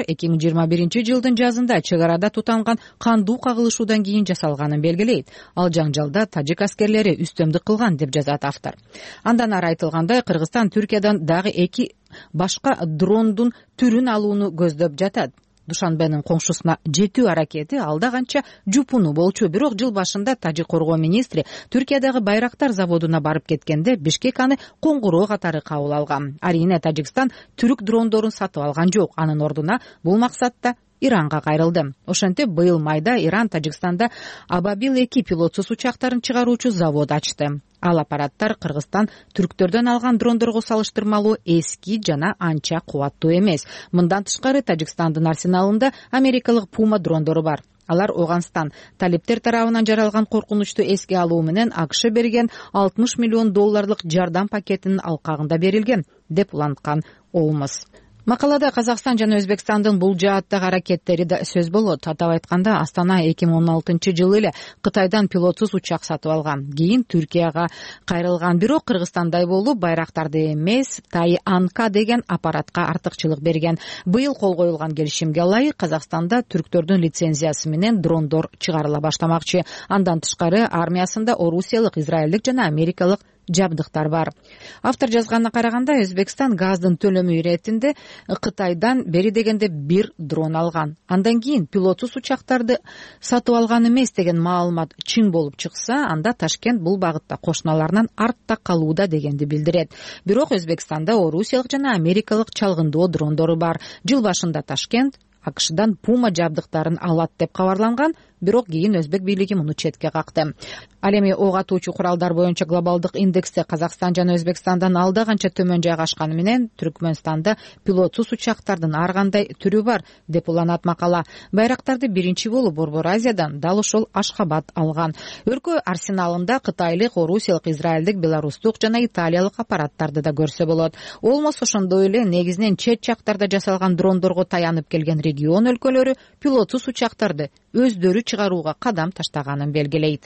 2021 жазында чек арада тутанган кандуу кагылышуудан кийин жасалганын белгилейт. Ал жаңжалда тажик аскерлери үстөмдүк кылган деп жазат автор. Андан ары айтылгандай, Кыргызстан Түркиядан дагы 2 башка дрондун түрүн алууну көздөп жатат. Душанбенин коңшусуна жетүү аракети алда канча жупуну болчу, бирок жыл башында тажик коргоо министри Түркиядагы байрактар заводуна барып кеткенде Бишкек аны коңгуроо катары кабыл алган. Арине Тажикстан түрк дрондорун сатып алган жок. Анын ордуна бул максатта Иранга кайрылды. Ошентип быйыл майда Иран Тажикстанда Абабил-2 пилотсуз учактарын чыгаруучу завод ачты. Ал аппараттар Кыргызстан түрктөрдөн алган дрондорго салыштырмалуу эски жана анча кубаттуу эмес. Мындан тышкары Тажикстандын арсеналында америкалык Puma дрондору бар. Алар Оганстан талиптер тарабынан жаралган коркунучту эске алуу менен АКШ берген $60 миллион жардам пакетинин алкагында берилген, деп уланткан Олмос. Макалада Казакстан жана Өзбекстандын бул жааттагы аракеттери да сөз болот. Атап айтканда, Астана 2016-жылы эле Кытайдан пилотсуз учак сатып алган. Кийин Түркияга кайрылган, бирок Кыргызстандай болуп байрактарды эмес, Тай-Анка деген аппаратка артыкчылык берген. Быйыл кол коюлган келишимге ылайык Казакстанда түрктөрдүн лицензиясы менен дрондор чыгарыла баштамакчы. Андан тышкары армиясында орусиялык, израилдик жана америкалык жабдыктар бар. Автор жазганына караганда, Өзбекстан газдын төлөмү иретинде Кытайдан бери дегенде 1 дрон алган. Андан кийин пилотсуз учактарды сатып алган эмес деген маалымат чын болуп чыкса, анда Ташкент бул багытта кошуналарынан артта калууда дегенди билдирет. Бирок Өзбекстанда орусиялык жана америкалык чалгындоо дрондору бар. Жыл башында Ташкент АКШдан Puma жабдыктарын алат деп кабарланган, бирок кийин өзбек бийлиги муну четке какты. Ал эми ок атуучу куралдар боюнча глобалдык индексте Казакстан жана Өзбекстандан алда канча төмөн жайгашканы менен Түркмөнстанда пилотсуз учактардын ар кандай түрү бар деп уланат макала. Байрактарды биринчи болуп Борбор Азиядан дал ошол Ашхабад алган. Өлкө арсеналында кытайлык, орусиялык, израилдик, белорустук жана италиялык аппараттарды да көрсө болот. Олмос ошондой эле негизинен чет жактарда жасалган дрондорго таянып келген регион өлкөлөрү пилотсуз учактарды өздөрү чыгарууга кадам таштаганын белгилейт.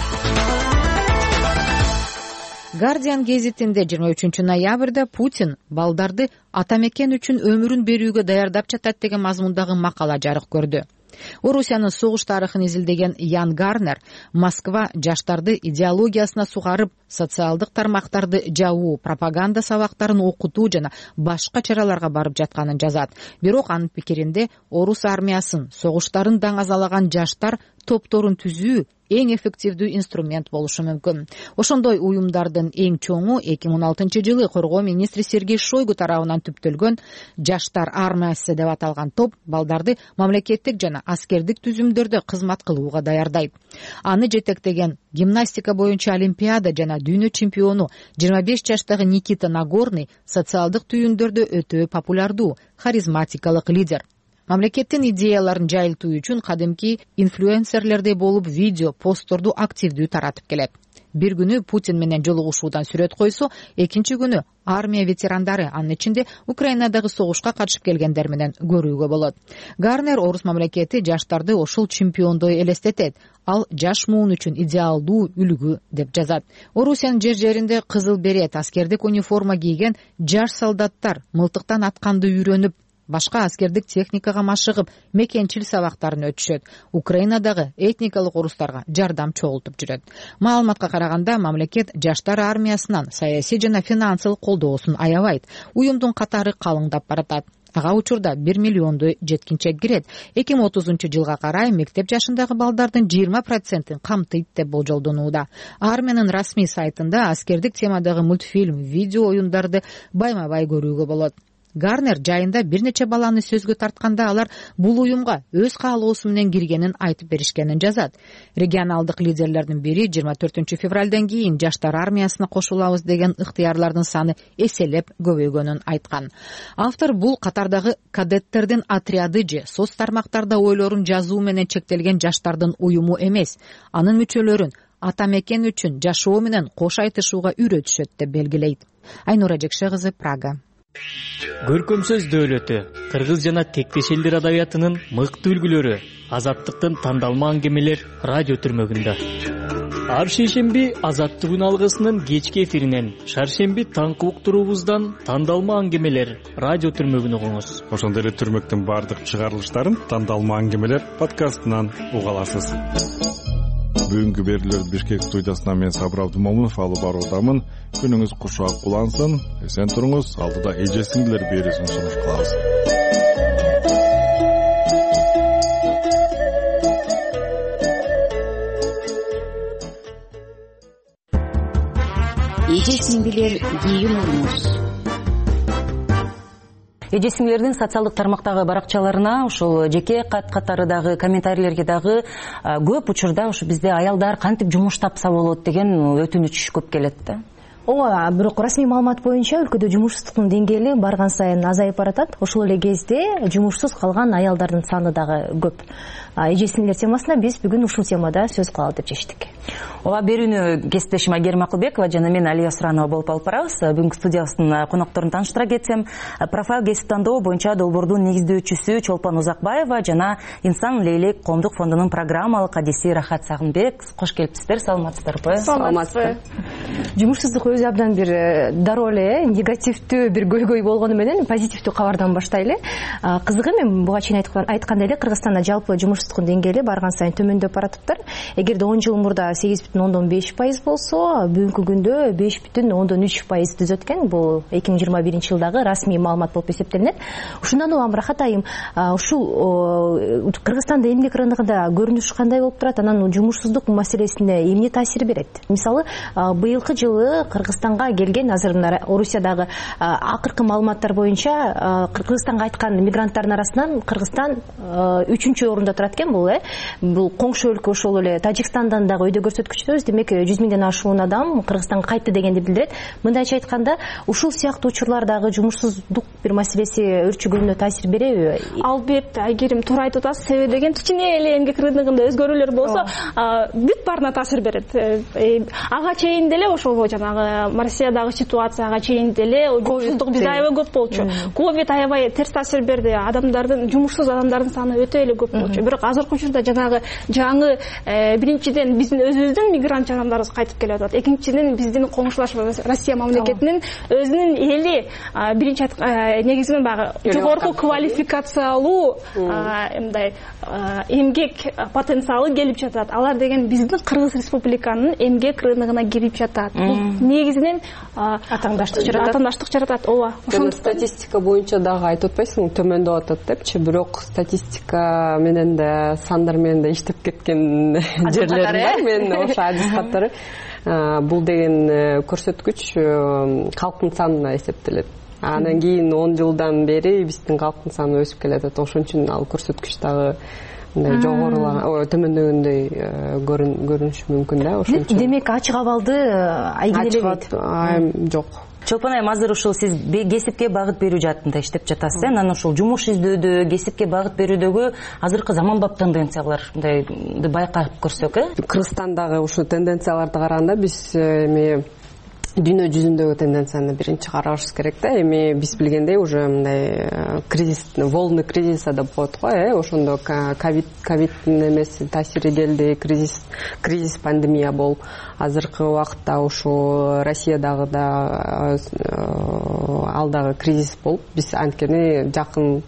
Guardian гезитинде 23 ноябрда Путин балдарды ата мекен үчүн өмүрүн берүүгө даярдап жатат деген мазмундагы макала жарык көрдү. Орусиянын согуш тарыхын изилдеген Ян Гарнер Москва жаштарды идеологиясына сугарып, социалдык тармактарды жабуу, пропаганда сабактарын окутуу жана башка чараларга барып жатканын жазат. Бирок анын пикиринде орус армиясын, согуштарын даңазалаган жаштар топторун түзүү эң эффективдүү инструмент болушу мүмкүн. Ошондой уюмдардын эң чоңу 2016-жылы коргоо министри Сергей Шойгу тарабынан түптөлгөн Жаштар армиясы деп аталган топ балдарды мамлекеттик жана аскердик түзүмдөрдө кызмат кылууга даярдайт. Аны жетектеген гимнастика боюнча олимпиада жана дүйнө чемпиону 25 жаштагы Никита Нагорный социалдык түйүндөрдө өтө популярдуу, харизматикалык лидер. Мамлекеттин идеяларын жайылтуу үчүн кадимки инфлюенсерлердей болуп видео, постторду активдүү таратып келет. Бир күнү Путин менен жолугушуудан сүрөт койсо, экинчи күнү армия ветерандары, анын ичинде Украинадагы согушка катышып келгендер менен көрүүгө болот. Гарнер орус мамлекети жаштарды ошол чемпиондой элестетет. Ал жаш муун үчүн идеалдуу үлгү деп жазат. Орусиянын жер-жеринде кызыл берет, аскердик униформа кийген жаш солдаттар мылтыктан атканды үйрөнүп, башка аскердик техникага машыгып, мекенчил сабактарын өтүшөт. Украинадагы этникалык орустарга жардам чогултуп жүрөт. Маалыматка караганда, мамлекет жаштар армиясынан саясий жана финансылык колдоосун аябайт. Уюмдун катары калыңдап баратат. Ага учурда 1 миллионду жеткинчек кирет. 2030-жылга карай мектеп жашындагы балдардын 20%-ин камтыйт деп болжолдонууда. Армиянын расмий сайтында аскердик темадагы мультфильм, видео оюндарды байма-бай көрүүгө болот. Гарнер жайында бир нече баланы сөзгө тартканда алар бул уюмга өз каалоосу менен киргенин айтып беришкенин жазат. Регионалдык лидерлердин бири 24 февралдан кийин жаштар армиясына кошулабыз деген ыктыярлардын саны эселеп көбөйгөнүн айткан. Автор бул катардагы кадеттердин отряды же соц тармактарда ойлорун жазуу менен чектелген жаштардын уюму эмес, анын мүчөлөрүн ата мекен үчүн жашоо менен кош айтышууга үйрөтүшөт деп белгилейт. Айнура Жекше кызы, Прага. Көркөм сөз дөөлөтү, кыргыз жана тектеш элдер адабиятынын мыкты үлгүлөрү, азаттыктын тандалма аңгемелер радио түрмөгүндө. Ар шейшемби Азаттык күн алгысынын кечки эфиринен, шаршемби таңкы уктуруубуздан тандалма аңгемелер радио түрмөгүн угуңуз. Ошондой эле түрмөктүн баардык чыгарылыштарын тандалма аңгемелер подкастынан уга аласыз. Бүгүнкү берүүлөрдү Бишкек студиясынан мен Сабыр Абдымомунов алып баруудамын. Күнүңүз кушак улансын, эсен туруңуз. Алдыда эже сиңдилер берүүсүн сунуш кылабыз. Эже сиңдилер кийинүүңүз. Эже сиңдилердин социалдык тармактагы баракчаларына, ошол жеке каттары дагы, комментарийлерге дагы көп учурда ушу бизде аялдар кантип жумуш тапса болот деген өтүнүч көп келет да. Ооба, бирок расмий маалымат боюнча өлкөдө жумушсуздуктун деңгээли барган сайын азайып баратат. Ошол эле кезде жумушсуз калган аялдардын саны дагы көп. Эже сиңдилер темасына биз бүгүн ушул темада сөз кылалы деп чечтик. Ооба, берүүнү кесиптешим Айгерим Акылбекова жана мен Алия Суранова болуп алып барабыз. Бүгүнкү студиябыздын конокторун тааныштыра кетсем, профайл кесип тандоо боюнча долбоордун негиздөөчүсү Чолпон Узакбаева жана Инсан Лейлек коомдук фондунун программалык адиси Рахат Сагынбек. Кош келипсиздер, саламатсыздарбы? Саламатсызбы. Жумушсуздук өзү абдан бир дароо эле негативдүү бир көйгөй болгону менен позитивдүү кабардан баштайлы. Кызыгы, мен буга чейин айткандай эле, Кыргызстанда жалпы жумушсуздуктун деңгээли барган сайын төмөндөп баратыптыр. Эгерде 10 жыл мурда 8,5% болсо, бүгүнкү күндө 5,3% түзөт экен. Бул 2021 жылдагы расмий маалымат болуп эсептелинет. Ушундан улам Рахат айым, ушул Кыргызстанда эмгек рыногунда көрүнүш кандай болуп турат, анан жумушсуздук маселесине эмне таасир берет? Мисалы, быйылкы жылы Кыргызстанга келген, азыр Орусиядагы акыркы маалыматтар боюнча Кыргызстанга айткан мигранттардын арасынан Кыргызстан 3-чү орунда турат экен. Бул коңшу өлкө ошол эле Тажикстандан дагы өйдө көрсөткүчтөбүз. Демек 100 миңден ашуун адам Кыргызстанга кайтты дегенди билдирет. Мындайча айтканда, ушул сыяктуу учурлардагы жумушсуздук бир маселеси өрчүгөнүнө таасир береби? Албетте, Айгерим туура айтып атасыз. Себеби деген кичине эле эмгек рыногунда өзгөрүүлөр болсо, бүт баарына таасир берет. Ага чейин деле ошол жанагы Россиядагы ситуацияга чейин деле жумушсуздук бизде аябай көп болчу. Ковид аябай терс таасир берди. Адамдардын, жумушсуз адамдардын саны өтө эле көп болчу. Бирок азыркы учурда жанагы жаңы биринчиден биздин өзүбүздүн мигрант жарандарыбыз кайтып келип атат. Экинчиден биздин коңшулаш Россия мамлекетинин өзүнүн эли биринчи негизинен баягы жогорку квалификациялуу мындай эмгек потенциалы келип жатат. Алар деген биздин Кыргыз Республиканын эмгек рыногуна кирип жатат. Бул негизинен атаандаштык жаратат. Ооба. Ошондо статистика боюнча дагы айтып атпайсыңбы, төмөндөп атат депчи, бирок статистика менен да сандар менен да иштеп кеткен жерлерим бар. Мен ошо адис каттары. Бул деген көрсөткүч калктын санына эсептелет. Анан кийин 10 жылдан бери биздин калктын саны өсүп келатат. Ошон үчүн ал көрсөткүч дагы жогорулаа, төмөндөгөндөй көрүнүшү мүмкүн да. Ошон үчүн. Демек ачык абалды айгилебейт. Жок. Чолпон айым, азыр ушул сиз кесипке багыт берүү жаатында иштеп жатасыз. Анан ушул жумуш издөөдө, кесипке багыт берүүдөгү азыркы заманбап тенденциялар мындай байкап көрсөк, Кыргызстандагы ушул тенденцияларды караганда биз эми дүйнө жүзүндөгү тенденцияны биринчи карашыбыз керек да. Эми биз билгендей уже мындай кризис, волны кризиса деп коет го, ошондо ковидтин эмеси таасири келди, кризис пандемия болуп, азыркы убакытта ушу Россиядагы да ал дагы кризис болуп, биз анткени жакын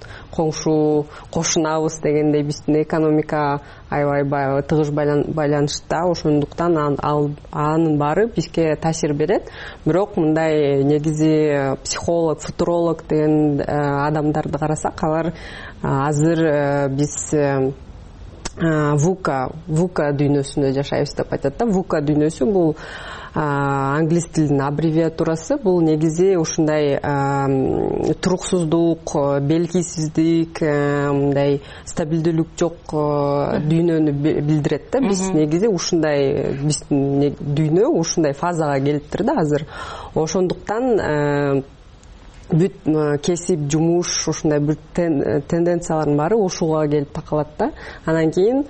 кошунабыз дегендей биздин экономика аябай тыгыз байланышта, ошондуктан анын баары бизге таасир берет. Бирок мындай негизи психолог, футуролог деген адамдарды карасак, алар азыр биз VUCA дүйнөсүндө жашайбыз деп айтат да. VUCA дүйнөсү бул англис тилинин аббревиатурасы. Бул негизи ушундай туруксуздук, белгисиздик, мындай стабилдүүлүк жок дүйнөнү билдирет да. Биз негизи ушундай, биздин дүйнө ушундай фазага келиптир да азыр. Ошондуктан бүт кесип, жумуш, ушундай бүт тенденциялардын баары ушуга келип такалат да. Анан кийин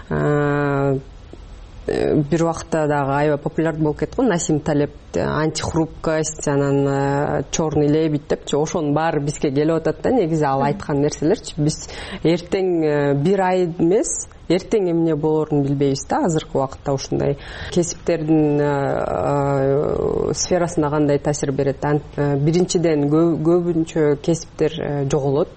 бир убакта дагы аябай популярдуу болуп кеткен Насим Талеб антихрупкость, анан черный лебедь депчи, ошонун баары бизге келип атат да. Негизи ал айткан нерселерчи. Биз эртең бир ай эмес, эртең эмне болорун билбейбиз да. Азыркы убакытта ушундай кесиптердин сферасына кандай таасир берет? Биринчиден көбүнчө кесиптер жоголот.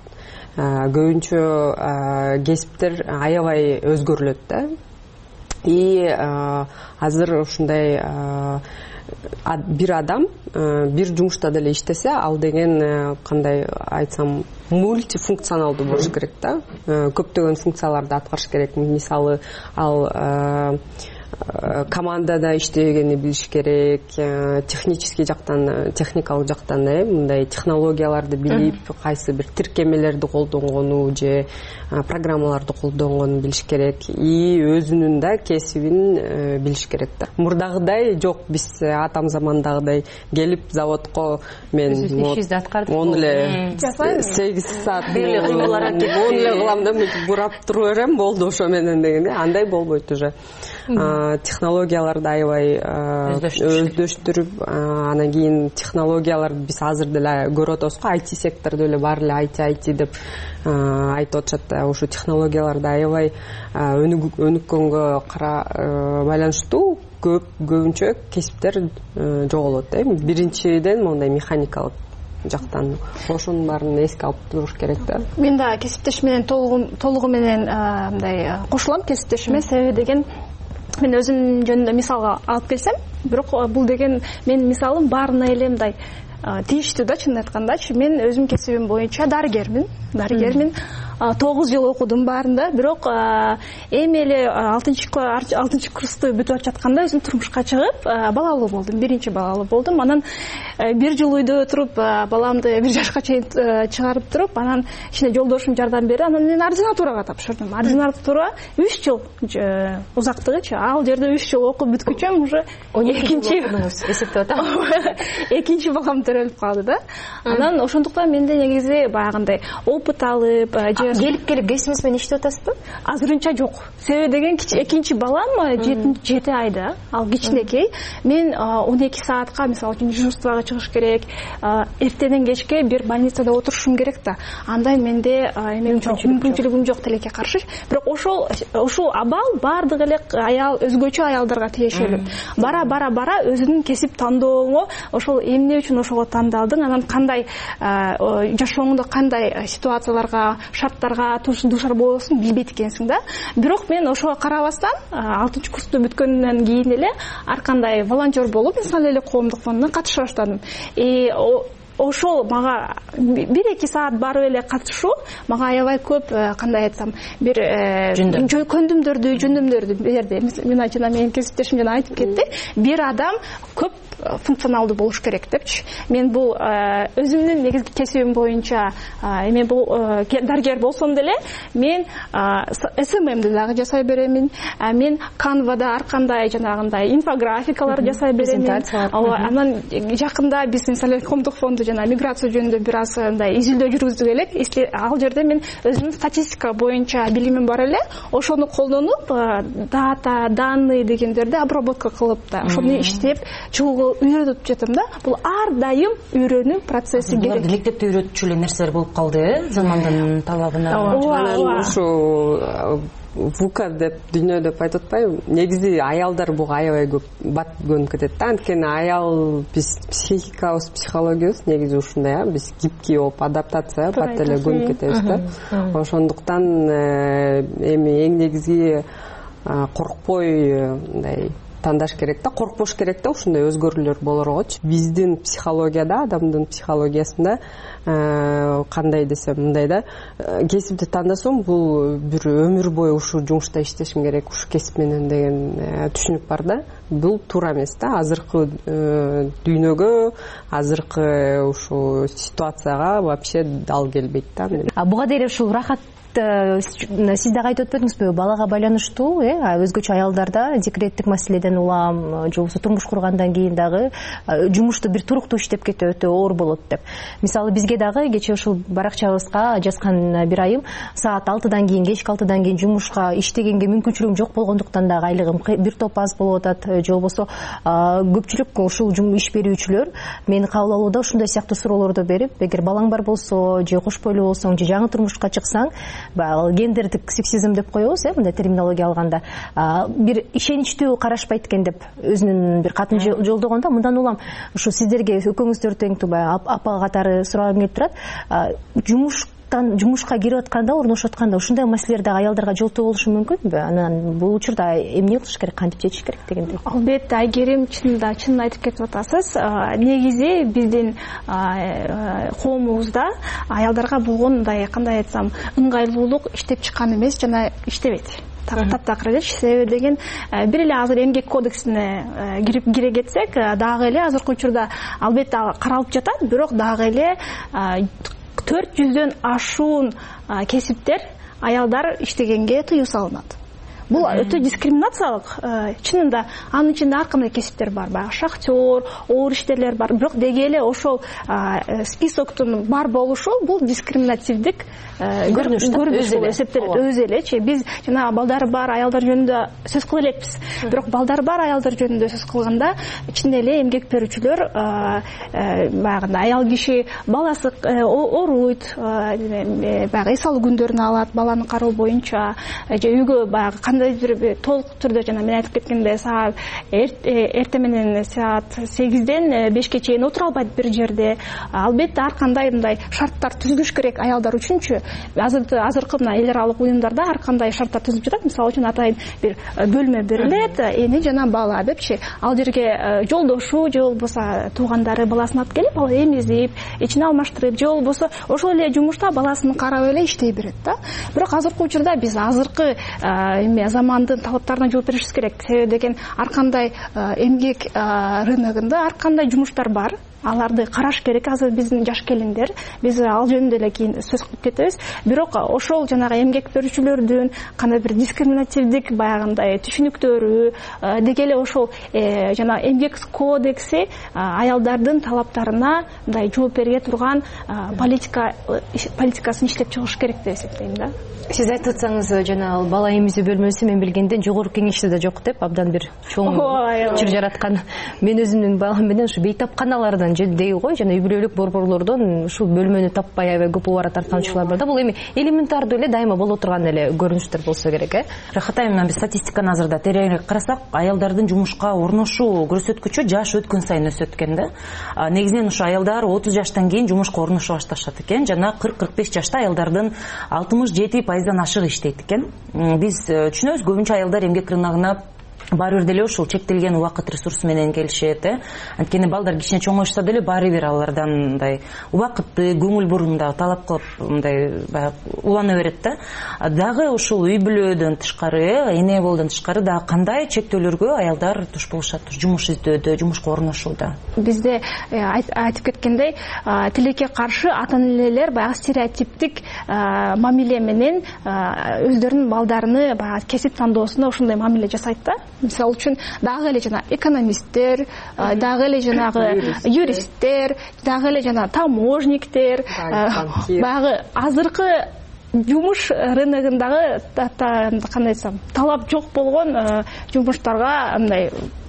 Көбүнчө кесиптер аябай өзгөрүлөт да. И азыр ушундай бир адам бир жумушта деле иштесе, ал деген кандай айтсам мультифункционалдуу болуш керек да. Көптөгөн функцияларды аткарыш керек. Мисалы, ал командада иштегенди билиш керек, технический жактан, техникалык жактан мындай технологияларды билип, кайсы бир тиркемелерди колдонгону же программаларды колдонгону билиш керек. И өзүнүн да кесибин билиш керек да. Мурдагыдай жок, биз атам замандагыдай келип заводко мен 10 эле 8 саат кылам да, бурап туруп берем, болду ошо менен дегенде. Андай болбойт уже. Технологияларды аябай өздөштүрүп, анан кийин технологияларды биз азыр деле көрүп атабыз го. IT сектордо эле баары эле IT деп айтып атышат да. Ошо технологияларды аябай өнүккөнгө байланыштуу көбүнчө кесиптер жоголот да. Биринчиден мондай механикалык жактан. Ошонун баарын эске алып туруш керек да. Мен да кесиптеш менен толугу менен мындай кошулам кесиптешиме. Себеби деген мен өзүм жөнүндө мисалга алып келсем, бирок бул деген менин мисалым баарына эле мындай тийиштүү да. Чынын айткандачы, мен өзүм кесибим боюнча дарыгермин. 9 жыл окудум баарында, бирок эми эле 6 курсту бүтүп жатканда өзүм турмушка чыгып, балалуу болдум. Биринчи балалуу болдум. Анан бир жыл үйдө туруп, баламды 1 жашка чейин чыгарып туруп, анан ичине жолдошум жардам берди. Анан мен ординатурага тапшырдым. Ординатура 3 жыл узактыгычы. Ал жерде 3 жыл окуп бүткүчөм уже экинчи балам төрөлүп калды да. Анан ошондуктан менде негизи баягындай опыт алып, келип кесибиңиз менен иштеп атасызбы? Азырынча жок. Себеби деген экинчи балам 7 айда, ал кичинекей. Мен 12 саатка мисалы үчүн дежурствага чыгыш керек, эртеден кечке бир больницада отурушум керек да. Андай менде мүмкүнчүлүгүм жок тилекке каршы. Бирок ушул абал бардык эле аял, өзгөчө аялдарга тиешелүү. Бара өзүнүн кесип тандооңо, ошол эмне үчүн ошого тандалдың, анан кандай жашооңдо кандай ситуацияларга, шарттарга душар болосуң билбейт экенсиң да. Бирок мен ошого карабастан 6 курсту бүткөндөн кийин эле ар кандай волонтер болуп, мисалы эле коомдук фондуна катыша баштадым. Ошол мага 1-2 саат барып эле катышуу мага аябай көп, кандай айтсам, бир жөндөмдөрдү берди. Мен жана менин кесиптешим жана айтып кетти, бир адам көп функционалдуу болуш керек депчи. Мен бул өзүмдүн негизги кесибим боюнча, мен бул дарыгер болсом деле, мен SMM'ди дагы жасай беремин. Мен Canva'да ар кандай жанагындай инфографикалар жасай беремин. Анан жакында биз мисалы коомдук фонду жана миграция жөнүндө бир аз мындай изилдөө жүргүздүк элек. Ал жерде мен өзүмдүн статистика боюнча билимим бар эле, ошону колдонуп, дата, данные дегендерди обработка кылып да, ошону иштеп чыгууга үйрөнүп жатам да. Бул ар дайым үйрөнүү процесси керек. Мектепте үйрөтчү эле нерселер болуп калды, замандын талабына. Ушу ВУКа деп дүйнө деп айтып атпайбы? Негизи аялдар буга аябай көп бат көнүп кетет да. Анткени аял биз психикабыз, психологиябыз негизи ушундай, биз гибкий болуп адаптация бат эле көнүп кетебиз да. Ошондуктан эми эң негизги коркпой мындай тандаш керек да, коркпош керек да, ушундай өзгөрүүлөр болоргочу. Биздин психологияда, адамдын психологиясында кандай десем мындай да, кесипти тандасам бул бир өмүр бою ушул жумушта иштешим керек, ушул кесип менен деген түшүнүк бар да. Бул туура эмес да, азыркы дүйнөгө, азыркы ушул ситуацияга вообще дал келбейт да. Буга дейин ушул рахат сиз дагы айтып өтпөдүңүзбү, балага байланыштуу өзгөчө аялдарда декреттик маселеден улам же болбосо турмуш кургандан кийин дагы жумушту бир туруктуу иштеп кетүү өтө оор болот деп. Мисалы бизге дагы кечээ ушул баракчабызга жазган бир айым саат 6-дан кийин, кечки 6-дан кийин жумушка иштегенге мүмкүнчүлүгүм жок болгондуктан дагы айлыгым бир топ аз болуп атат, же болбосо көпчүлүк ушул иш берүүчүлөр мени кабыл алууда ушундай сыяктуу суроолорду берип, эгер балаң бар болсо же кош бойлуу болсоң же жаңы турмушка чыксаң, гендердик сексизм деп коебуз, мындай терминология алганда, бир ишеничтүү карашпайт экен деп өзүнүн бир катын жолдогондо, мындан улам ушу сиздерге экөөңүздөр тең апа катары сурагым келип турат. Жумушка кирип атканда, орношуп атканда ушундай маселелер дагы аялдарга жолтоо болушу мүмкүнбү? Анан бул учурда эмне кылыш керек, кантип чечиш керек дегендей. Албетте, Айгерим, чынын айтып кетип атасыз. Негизи биздин коомубузда аялдарга болгон мындай кандай айтсам, ыңгайлуулук иштеп чыккан эмес, жана иштебейт. Таптакыр эле, себеби деген бир эле азыр эмгек кодексине кире кетсек, дагы эле азыркы учурда албетте каралып жатат, бирок дагы эле 400дөн ашуун кесиптер аялдар иштегенге тыюу салынат. Бул өтө дискриминациялык. Чынында анын ичинде ар кандай кесиптер бар, баягы шахтер, оор иштерлер бар. Бирок деги эле ошол списоктун бар болушу бул дискриминативдик көрүнүш болуп эсептелет. Өзү элечи биз жана балдары бар аялдар жөнүндө сөз кыла элекпиз. Бирок балдары бар аялдар жөнүндө сөз кылганда ичинде эле эмгек берүүчүлөр баягы аял киши баласы ооруйт, баягы эс алуу күндөрүн алат, баланы кароо боюнча, же үйгө баягы бир толук түрдө жана мен айтып кеткендей саат эртең менен саат 8-ден 5-ке чейин отура албайт бир жерде. Албетте ар кандай мындай шарттар түзүлүш керек аялдар үчүнчү. Азыркы мына эл аралык уюмдарда ар кандай шарттар түзүлүп жатат. Мисалы үчүн атайын бир бөлмө берилет, эне жана бала депчи. Ал жерге жолдошу же болбосо туугандары баласын алып келип, ал эмизип, эчин алмаштырып, же болбосо ошол эле жумушта баласын карап эле иштей берет да. Бирок азыркы учурда биз азыркы замандын талаптарына жооп беришибиз керек. Себеби деген ар кандай эмгек рыногунда ар кандай жумуштар бар. Аларды караш керек. Азыр биздин жаш келиндер, биз ал жөнүндө эле кийин сөз кылып кетебиз. Бирок ошол жанагы эмгек берүүчүлөрдүн кандай бир дискриминативдик баягындай түшүнүктөрү деги эле ошол жана эмгек кодекси аялдардын талаптарына мындай жооп бере турган политикасын иштеп чыгыш керек деп эсептейм да. Сиз айтып атсаңыз, жана бала эмизүү бөлмөсү мен билгенден жогорку кеңеште да жок деп, абдан бир чоң чыр жараткан. Мен өзүмдүн балам менен ушу бейтапканалардан деги го, жана үй бүлөлүк борборлордон ушул бөлмөнү таппай аябай көп убара тарткан учурлар бар да. Бул эми элементардуу эле дайыма боло турган эле көрүнүштөр болсо керек, Рахат айым, биз статистиканы азырда тереңирээк карасак, аялдардын жумушка орношуу көрсөткүчү жаш өткөн сайын өсөт экен да. Негизинен ушу аялдар 30 жаштан кийин жумушка орношу башташат экен, жана 40-45 жашта аялдардын 67%-дан ашык иштейт экен. Биз түшүнөбүз, көбүнчө аялдар эмгек рыногуна баары бир деле ушул чектелген убакыт ресурсу менен келишет. Анткени балдар кичине чоңоюшса деле баары бир алардан мындай убакытты, көңүл бурумда талап кылып мындай улана берет да. Дагы ушул үй бүлөдөн тышкары, эне болуудан тышкары дагы кандай чектөөлөргө аялдар туш болушат, жумуш издөөдө, жумушка орношууда? Бизде айтып кеткендей, тилекке каршы ата-энелер баягы стереотиптик мамиле менен өздөрүнүн балдарыны баягы кесип тандоосуна ушундай мамиле жасайт да. Мисалы үчүн дагы эле жана экономисттер, дагы эле жанагы юристтер, дагы эле жана таможниктер, баягы азыркы жумуш рыногундагы кандай айтсам, талап жок болгон жумуштарга мындай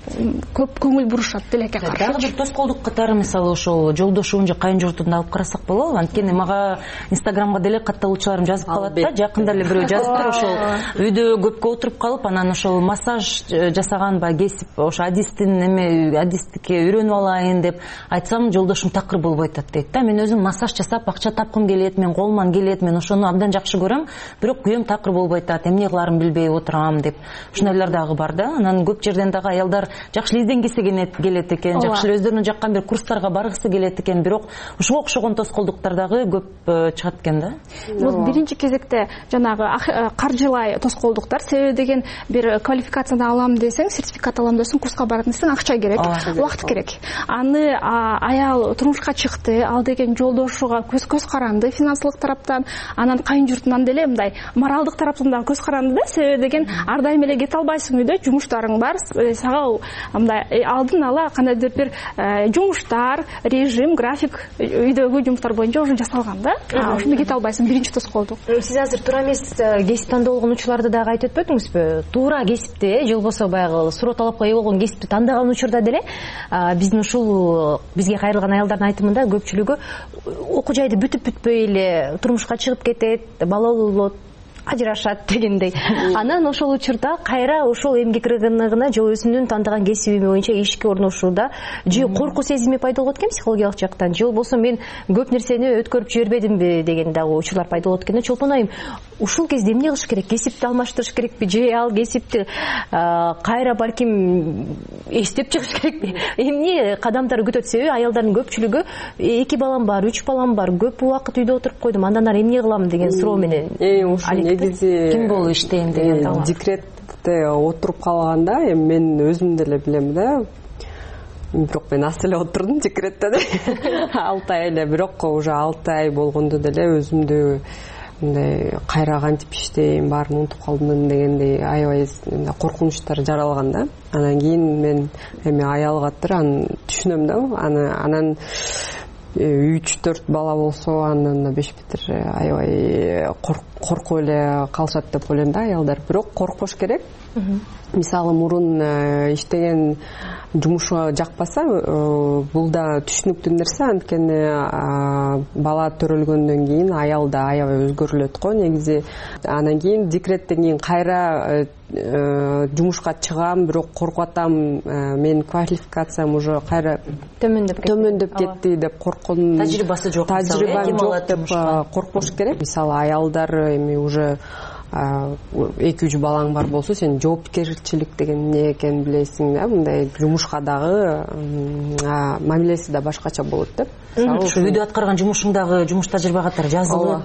көп көңүл бурушат тилекке каршы. Дагы бир тоскоолдук катары мисалы ошол жолдошуун же кайын журтун алып карасак болобу? Анткени мага Инстаграмга деле катталуучуларым жазып калат да, жакында эле бирөө жазыптыр ошол үйдө көпкө отуруп калып, анан ошол массаж жасаган баягы кесип, ошо адистикке үйрөнүп алайын деп айтсам, жолдошум такыр болбой атат дейт да. Мен өзүм массаж жасап акча тапкым келет, мен колуман келет, мен ошону абдан жакшы көрөм, бирок күйөөм такыр болбой атат, эмне кыларымды билбей отурам деп. Ушундайлар дагы бар да. Анан көп жерден дагы аялдар жакшы изденгиси келет экен, жакшы өздөрүнө жаккан бир курстарга баргысы келет экен, бирок ушуга окшогон тоскоолдуктар дагы көп чыгат экен да. Бул биринчи кезекте жанагы каржылай тоскоолдуктар, себеби деген бир квалификацияны алам десең, сертификат алам десең, курска барам десең, акча керек, убакыт керек. Аны аял турмушка чыкты, ал деген жолдошуга көз каранды финансылык тараптан, анан кайын журтунан деле мындай моралдык тараптан дагы көз каранды да, себеби деген ар дайым эле кете албайсың, үйдө жумуштарың бар, сага мындай алдын ала кандайдыр бир жумуштар, режим, график үйдөгү жумуштар боюнча уже жасалган да. Ошондо кете албайсың, биринчи тоскоолдук. Сиз азыр туура эмес кесип тандалган учурларды дагы айтып өтпөдүңүзбү? Туура кесипти, же болбосо баягы суроо талапка ээ болгон кесипти тандаган учурда деле биздин ушул бизге кайрылган аялдардын айтымында көпчүлүгү окуу жайды бүтпөй эле турмушка чыгып кетет, балалуу болот, ажырашат дегендей. Анан ошол учурда кайра ошол эмгек рыгыныгына же өзүнүн тандаган кесиби боюнча ишке орношууда же коркуу сезими пайда болот экен психологиялык жактан, же болбосо мен көп нерсени өткөрүп жибербедимби деген дагы учурлар пайда болот экен. Чолпон айым, ушул кезде эмне кылыш керек? Кесипти алмаштырыш керекпи же ал кесипти кайра балким эстеп чыгыш керекпи? Эмне кадамдар күтөт? Себеби аялдардын көпчүлүгү 2 балам бар, 3 балам бар, көп убакыт үйдө отуруп койдум, андан ары эмне кылам деген суроо менен ким болуп иштейм деген да. Декретте отуруп калганда эми мен өзүм деле билем да. Бирок мен аз эле отурдум декретте. 6 ай эле, бирок уже 6 ай болгондо деле өзүмдү мындай кайра кантип иштейм, баарын унутуп калдым дегендей аябай коркунучтар жаралган да. Анан кийин мен эми аялгаттыр, аны түшүнөм да. Анан 3-4 бала болсо андан 5 битир аябай коркуп эле калышат деп ойлойм да аялдар. Бирок коркпош керек. Мисалы мурун иштеген жумушу жакпаса, бул да түшүнүктүү нерсе, анткени бала төрөлгөндөн кийин аял да аябай өзгөрүлөт го негизи. Анан кийин декреттен кийин кайра жумушка чыгам, бирок коркуп атам, менин квалификациям уже кайра төмөндөп кетти деп корккон, тажрыйбасы жок деп коркпош керек. Мисалы аялдар эми уже 2-3 балаң бар болсо, сен жоопкерчилик деген эмне экенин билесиң да. Мындай жумушка дагы мамилеси да башкача болот деп. Үйдө аткарган жумушуңдагы жумуш тажрыйба катары жазылып,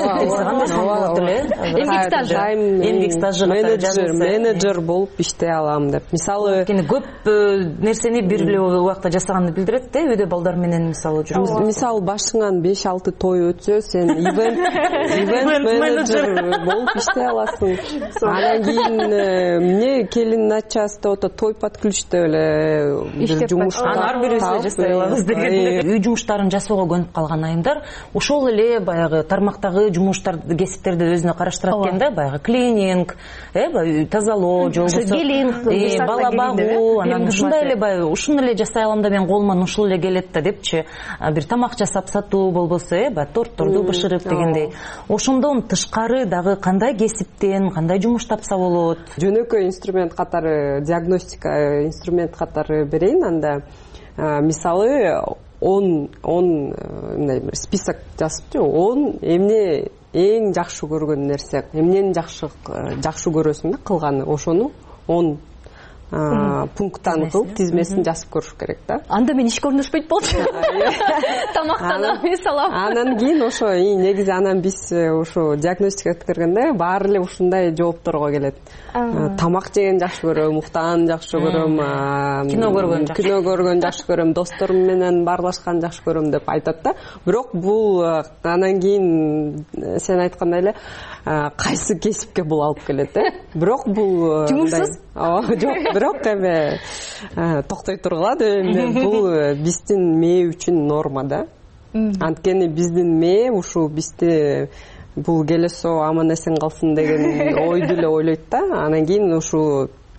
эмгек стажы менеджер болуп иштей алам деп. Мисалы көп нерсени бир эле убакта жасаганды билдирет да, үйдө балдар менен мисалы жүрүп. Мисалы башыңан 5-6 той өтсө, сен ивент менеджер болуп иштей аласың. Анан кийин эмне келин начальство ото той подключить эле бир жумуш. Ар бирибизде жасай алабыз деген. Үй жумуштарын жасоого көнүп калган айымдар ошол эле баягы тармактагы жумуштарды, кесиптерди өзүнө караштырат экен да, баягы клининг, тазалоо, же болбосо бала багуу, анан ушундай эле баягы ушуну эле жасай алам да, мен колуман ушул эле келет да депчи, бир тамак жасап сатуу болбосо, тортторду бышырып дегендей. Ошондон тышкары дагы кандай кесиптен, кандай жумуш тапса болот? Жөнөкөй инструмент катары, диагностика инструмент катары берейин. Анда мисалы 10 мындай бир список жазыпчы. 10 эмне эң жакшы көргөн нерсе, эмнени жакшы көрөсүң да кылганы, ошону 10 пункттан кылып тизмесин жазып көрүш керек да. Анда мен ишке орношпойт болчу. Тамактанам, салам. Анан кийин ошо негизи анан биз ошо диагностика өткөргөндө баары эле ушундай жоопторго келет. Тамак жеген жакшы көрөм, уктаганды жакшы көрөм, кино көргөн жакшы көрөм, досторум менен баарлашканды жакшы көрөм деп айтат да. Бирок бул анан кийин сен айткандай эле кайсы кесипке бул алып келет да. Бирок бул жумушсуз? Жок, бирок эми токтой тургула деп бул биздин мээ үчүн норма да. Анткени биздин мээ ушу бизди бул келесо аман эсен калсын деген ойду эле ойлойт да. Анан кийин ушу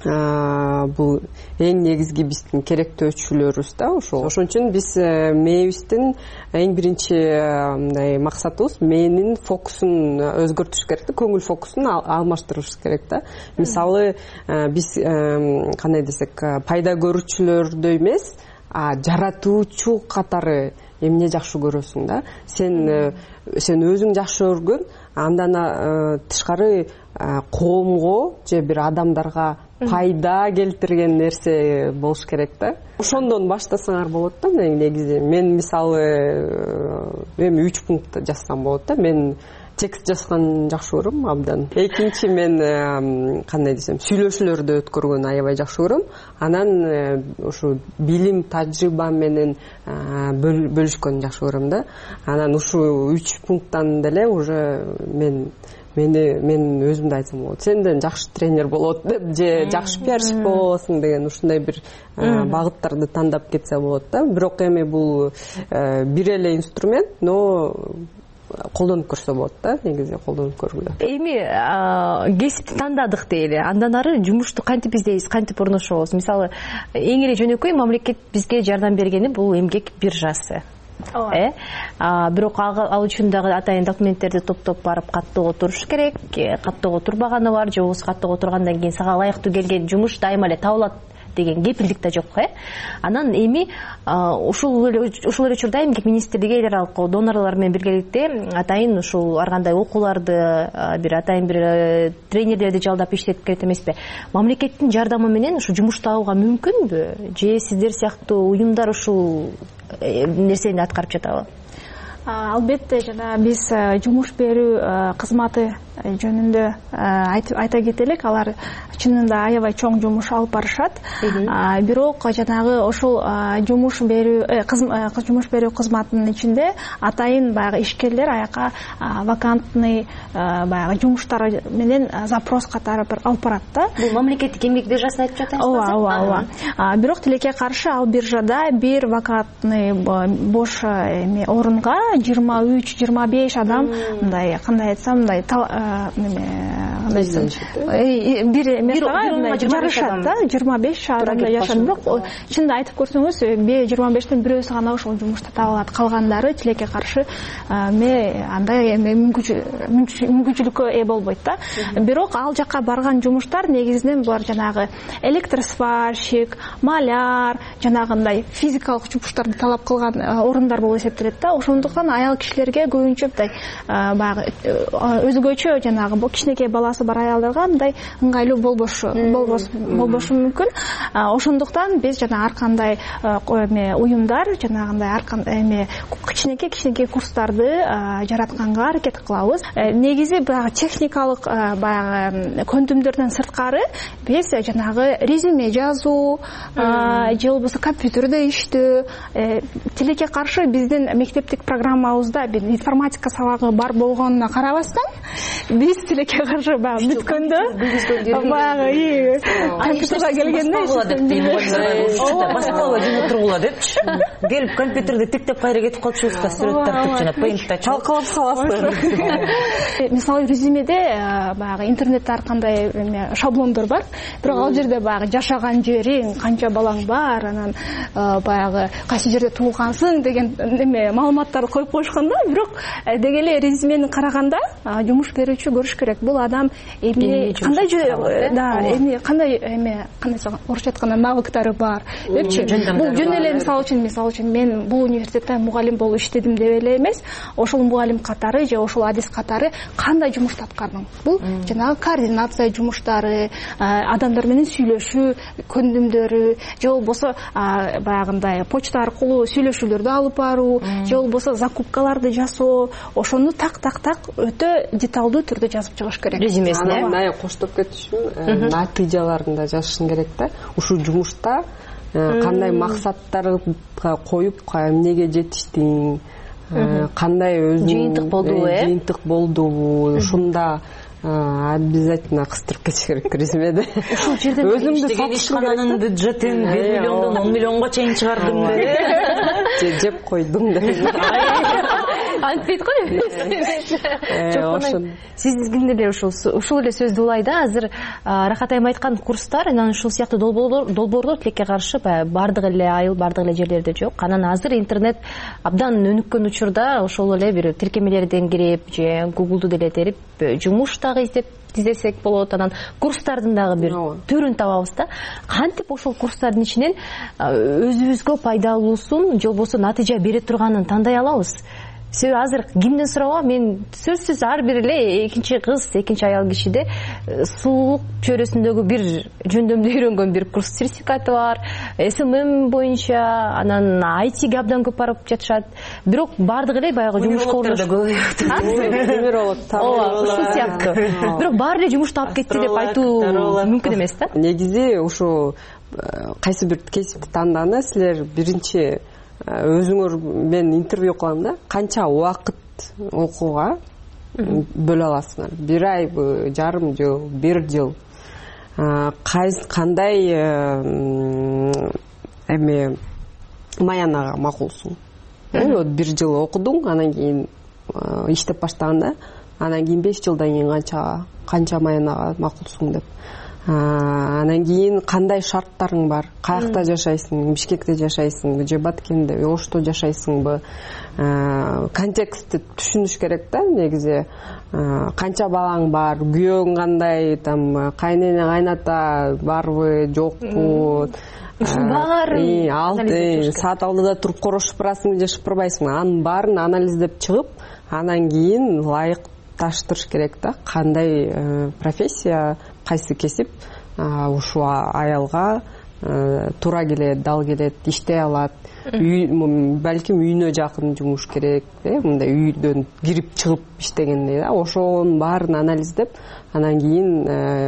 бул эң негизги биздин керектөөчүлөрүбүз да ошол. Ошон үчүн биз мээбиздин эң биринчи мындай максатыбыз мээнин фокусун өзгөртүш керек да, көңүл фокусун алмаштырыш керек да. Мисалы биз кандай десек, пайда көрүүчүлөрдө эмес, жаратуучу катары эмне жакшы көрөсүң да. Сен өзүң жакшы көргөн, андан тышкары коомго же бир адамдарга пайда келтирген нерсе болуш керек да. Ошондон баштасаңар болот да. Негизи мен мисалы эми 3 пункт жазсам болот да. Мен текст жазган жакшы көрөм абдан. Экинчи, мен кандай десем, сүйлөшүүлөрдү өткөргөнү аябай жакшы көрөм. Анан ушу билим, тажрыйба менен бөлүшкөнү жакшы көрөм да. Анан ушу 3 пункттан деле уже мен өзүмдү айтсам болот. Сенден жакшы тренер болот деп, же жакшы пиарщик болосуң деген ушундай бир багыттарды тандап кетсе болот да. Бирок эми бул бир эле инструмент, но колдонуп көрсө болот да, негизи колдонуп көргүлө. Эми кесипти тандадык дейли. Андан ары жумушту кантип издейбиз, кантип орношобуз? Мисалы, эң эле жөнөкөй мамлекет бизге жардам бергени бул эмгек биржасы. Бирок ал үчүн дагы атайын документтерди топтоп барып каттоого туруш керек. Каттоого турбаганы бар, же болбосо каттоого тургандан кийин сага ылайыктуу келген жумуш дайыма эле табылат деген кепилдик да жок. Анан эми ушул эле учурда эмгек министрлиги эл аралык донорлор менен биргеликте атайын ушул ар кандай окууларды, бир атайын бир тренерлерди жалдап иштетип келет эмеспи? Мамлекеттин жардамы менен ушу жумушту алууга мүмкүнбү? Же сиздер сыяктуу уюмдар ушул нерсени аткарып жатабы? Албетте, жана биз жумуш берүү кызматы жөнүндө айта кетелик, алар чынында аябай чоң жумуш алып барышат. Бирок жанагы ошол жумуш берүү кызматынын ичинде атайын баягы ишкерлер аяка вакантный баягы жумуштар менен запрос катары бир алып барат да. Бул мамлекеттик эмгек биржасын айтып жатасызбы? Ооба. Бирок тилекке каршы ал биржада бир вакантный бош орунга 23-25 адам, мындай кандай айтсам, мындай бир эмес жарышат да, 25 адамда жашат. Бирок чынында айтып көрсөңүз, 25тен бирөөсү гана ошол жумушта табылат, калгандары тилекке каршы андай мүмкүнчүлүккө ээ болбойт да. Бирок ал жака барган жумуштар негизинен булар жанагы электросварщик, маляр, жанагындай физикалык жумуштарды талап кылган орундар болуп эсептелет да. Ошондуктан аял кишилерге көбүнчө баягы өзгөчө жанагы кичинекей баласы бар аялдарга мындай ыңгайлуу болбошу мүмкүн. Ошондуктан биз жана ар кандай уюмдар жанагындай ар кандай кичинекей курстарды жаратканга аракет кылабыз. Негизи баягы техникалык баягы көндүмдөрдөн сырткары биз жанагы резюме жазуу, же болбосо компьютерде иштөө, тилекке каршы биздин мектептик программабызда бир информатика сабагы бар болгонуна карабастан, биз тилекке каршы баягы бүткөндө баягы компьютерге келгенде баскалабай жана тургула депчи. Келип компьютерди тиктеп кайра кетип калчубуз да, сүрөт тартып жана пейнтте чалкалап саласыздар. Мисалы резюмеде баягы интернетте ар кандай шаблондор бар. Бирок ал жерде баягы жашаган жериң, канча балаң бар, анан баягы кайсы жерде туулгансың деген маалыматтарды коюп коюшканда, бирок деги эле резюмени караганда жумуш берүүчү көрүш керек. Бул адам кандай орусча айтканда навыктары бар депчи. Бул жөн эле мисалы үчүн мен бул университетте мугалим болуп иштедим деп эле эмес, ошол мугалим катары же ошол адис катары кандай жумушту аткардым. Бул жанагы координация жумуштары, адамдар менен сүйлөшүү көндүмдөрү, же болбосо баягындай почта аркылуу сүйлөшүүлөрдү алып баруу, же болбосо закупкаларды жасоо, ошону так өтө деталдуу түрдө жазып чыгыш керек. Резюмесине коштоп кетишим, натыйжаларында жазышың керек да. Ушул жумушта кандай максаттарга коюп, эмнеге жетиштиң, кандай өзүң жыйынтык болдубу, ушунда обязательно кыстырып кетиш керек резюмеде. Ушул жерде иштеген ишкананын бюджетин 1 миллиондон 10 миллионго чейин чыгардым деп, жеп койдум деп. антпейт го сиздин эле ушул эле сөздү улай да азыр Рахат айым айткан курстар анан ушул сыяктуу долбоорлор тилекке каршы баягы баардык эле айыл баардык эле жерлерде жок. Анан азыр интернет абдан өнүккөн учурда ошол эле бир тиркемелерден кирип же Google'ду деле терип жумуш дагы издесек болот. Анан курстардын дагы бир түрүн табабыз да. Кантип ошол курстардын ичинен өзүбүзгө пайдалуусун же болбосо натыйжа бере турганын тандай алабыз. Себеби азыр кимден сурабы, мен сөзсүз ар бир эле экинчи кыз, экинчи аял кишиде сулуулук чөйрөсүндөгү бир жөндөмдү үйрөнгөн бир курс сертификаты бар, СММ боюнча, анан ITге абдан көп барып жатышат. Бирок баардык эле баягы жумушка ошол сыяктуу. Бирок баары эле жумушту алып кетти деп айтуу мүмкүн эмес да. Негизи ушу кайсы бир кесипти тандаганда силер биринчи өзүңөр, мен интервью кылам да, канча убакыт окууга бөлө аласыңар? 1 айбы, жарым жыл, 1 жыл? Кандай эме маянага макулсуң? 1 жыл окудуң, анан кийин иштеп баштаганда, анан кийин 5 жылдан кийин канча маянага макулсуң деп. Анан кийин кандай шарттарың бар? Каякта жашайсың? Бишкекте жашайсың? Же Баткенде, Ошто жашайсыңбы? Контекстти түшүнүш керек да, негизи. Канча балаң бар? Күйөөң кандай? Там кайнене, кайната барбы, жокпу? Саат 6-да туруп корошуп барасың же шыпырбайсың? Анын баарын анализдеп чыгып, анан кийин ылайыкташтырыш керек да. Кандай профессия, кайсы кесип ушу аялга туура келет, дал келет, иштей алат. Балким үйүнө жакын жумуш керек, мындай үйдөн кирип чыгып иштегендей да. Ошонун баарын анализдеп, анан кийин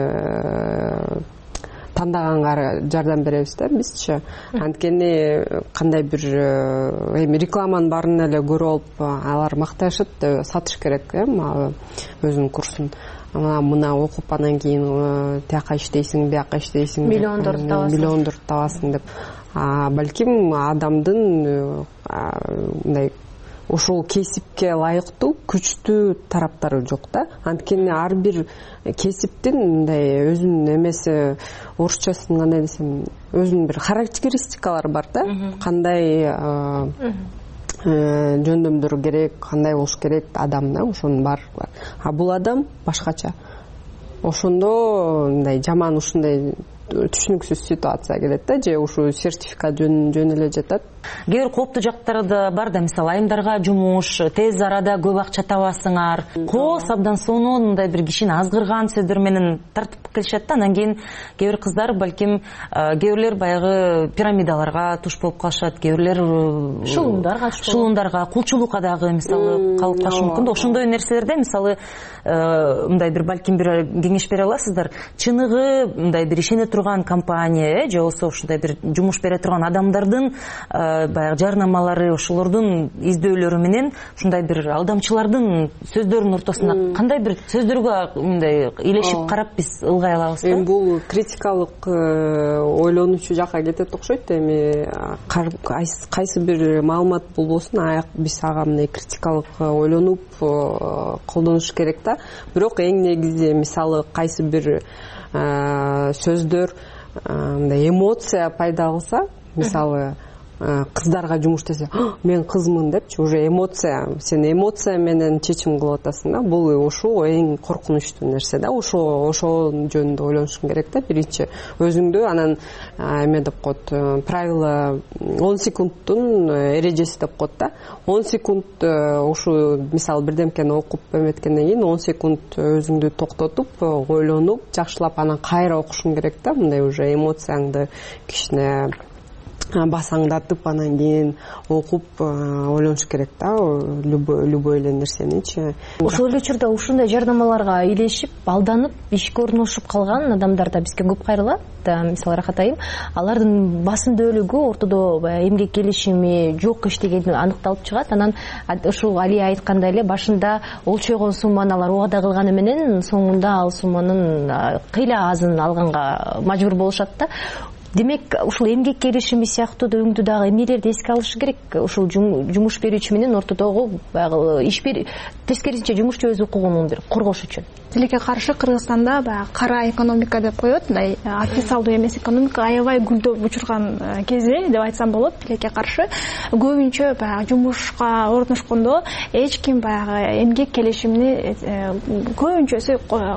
тандаганга жардам беребиз да бизчи. Анткени кандай бир эми рекламанын баарын эле көрүп алып, алар макташат, сатыш керек, өзүнүн курсун. Мына окуп анан кийин тияка иштейсиң, бияка иштейсиң, миллиондор табасың деп. Балким адамдын мындай ошол кесипке ылайыктуу күчтүү тараптары жок да. Анткени ар бир кесиптин мындай өзүнүн эмеси, орусчасын кандай десем, өзүнүн бир характеристикалары бар да. Кандай жөндөмдөр керек, кандай болуш керек адамда, ошонун баары бар. Бул адам башкача. Ошондо мындай жаман ушундай түшүнүксүз ситуация келет да, же ушу сертификат жөн эле жатат. Кээ бир кооптуу жактары да бар да, мисалы айымдарга жумуш, тез арада көп акча табасыңар. Коос абдан сонун мындай бир кишини азгырган сөздөр менен тартып келишет да. Анан кийин кээ бир кыздар балким кээ бирлер баягы пирамидаларга туш болуп калышат, кээ бирлер шылуундарга, кулчулукка дагы мисалы калып калышы мүмкүн да. Ошондой нерселерде мисалы мындай бир балким бир кеңеш бере аласыздар. Чыныгы мындай бир ишене турган компания же болбосо ушундай бир жумуш бере турган адамдардын баягы жарнамалары, ошолордун издөөлөрү менен ушундай бир алдамчылардын сөздөрүнүн ортосуна кандай бир сөздөргө мындай илешип карап биз ылгай алабыз да. Эми бул критикалык ойлонуучу жакка кетет окшойт. Эми кайсы бир маалымат болбосун, биз ага мындай критикалык ойлонуп колдонуш керек да. Бирок эң негизи мисалы кайсы бир сөздөр мындай эмоция пайда кылса, мисалы кыздарга жумуш десе, мен кызмын депчи, уже эмоция, сен эмоция менен чечим кылып атасың да. Бул ошол эң коркунучтуу нерсе да. Ошол жөнүндө ойлонушуң керек да. Биринчи өзүңдү, анан эме деп коет, правило 10 секундтун эрежеси деп коет да. 10 секунд ушу мисалы бирдемкени окуп эметкенден кийин 10 секунд өзүңдү токтотуп, ойлонуп, жакшылап анан кайра окушуң керек да. Мындай уже эмоцияңды кичине басаңдатып, анан кийин окуп ойлонуш керек да, любой эле нерсеничи. Ошол эле учурда ушундай жарнамаларга илешип, алданып, ишке орношуп калган адамдар да бизге көп кайрылат. Мисалы Рахат айым, алардын басымдуулугу ортодо эмгек келишими жок иштегени аныкталып чыгат. Анан ушул Алия айткандай эле башында олчойгон сумманы алар убада кылганы менен соңунда ал сумманын кыйла азын алганга мажбур болушат да. демек ушул эмгек келишими сыяктуу өңдүү дагы эмнелерди эске алыш керек ушул жумуш берүүчү менен ортодогу баягы тескерисинче жумушчу өз укугун коргош үчүн? Тилекке каршы Кыргызстанда баягы кара экономика деп коет, мындай официалдуу эмес экономика аябай гүлдөп учурган кезде деп айтсам болот. Тилекке каршы көбүнчө баягы жумушка орношкондо эч ким баягы эмгек келишимини көбүнчөсү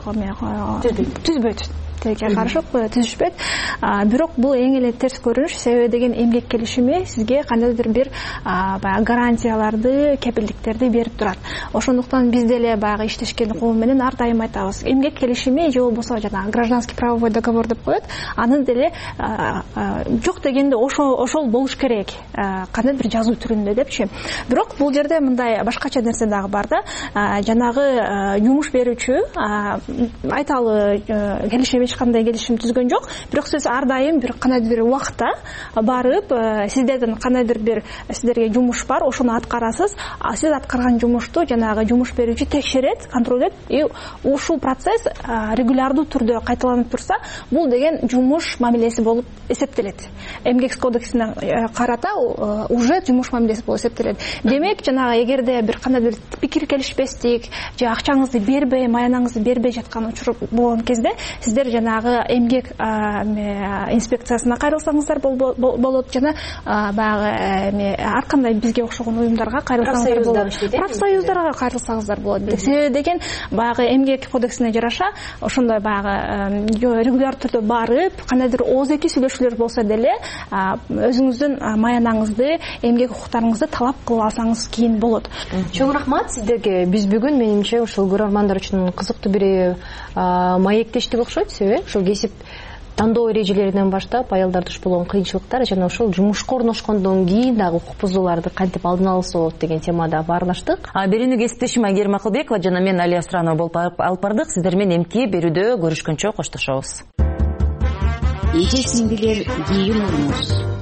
түзбөйт. Тилекке каршы түзүшпөйт. Бирок бул эң эле терс көрүнүш, себеби деген эмгек келишими сизге кандайдыр бир баягы гарантияларды, кепилдиктерди берип турат. Ошондуктан биз деле баягы иштешкен коом менен ар дайым айтабыз. Эмгек келишими же болбосо жанагы гражданский правовой договор деп коет, аны деле жок дегенде ошол болуш керек. Кандайдыр бир жазуу түрүндө депчи. Бирок бул жерде мындай башкача нерсе дагы бар да. Жанагы жумуш берүүчү айталы келишим эч кандай келишим түзгөн жок, бирок сиз ар дайым бир кандайдыр бир убакытта барып, сиздерден кандайдыр бир сиздерге жумуш бар, ошону аткарасыз. Сиз аткарган жумушту жанагы жумуш берүүчү текшерет, контроль этет. Ушул процесс регулярдуу түрдө кайталанып турса, бул деген жумуш мамилеси болуп эсептелет. Эмгек кодексине карата уже жумуш мамилеси болуп эсептелет. Демек, жанагы эгерде бир кандайдыр бир пикир келишпестик, же акчаңызды бербей, маянаңызды бербей жаткан учур болгон кезде сиздер жанагы эмгек инспекциясына кайрылсаңыздар болот, жана баягы ар кандай бизге окшогон уюмдарга кайрылсаңыздар болот. Профсоюздарга кайрылсаңыздар болот. Себеби деген баягы эмгек кодексине жараша ошондой баягы регуляр түрдө барып, кандайдыр ооз-эки сүйлөшүүлөр болсо деле өзүңүздүн маянаңызды, эмгек укуктарыңызды талап кыла алсаңыз кийин болот. Чоң рахмат сиздерге. Биз бүгүн менимче ушул көрөрмандар үчүн кызыктуу бир маектештик окшойт, себеби ушул кесип тандоо эрежелеринен баштап аялдар туш болгон кыйынчылыктар жана ушул жумушка орношкондон кийин дагы укук бузууларды кантип алдын алса болот деген темада баарлаштык. Берүүнү кесиптешим Айгерим Акылбекова жана мен Алия Суранова болуп алып бардык. Сиздер менен эмки берүүдө көрүшкөнчө коштошобуз. Эже сиңдилер, кийин орунуз.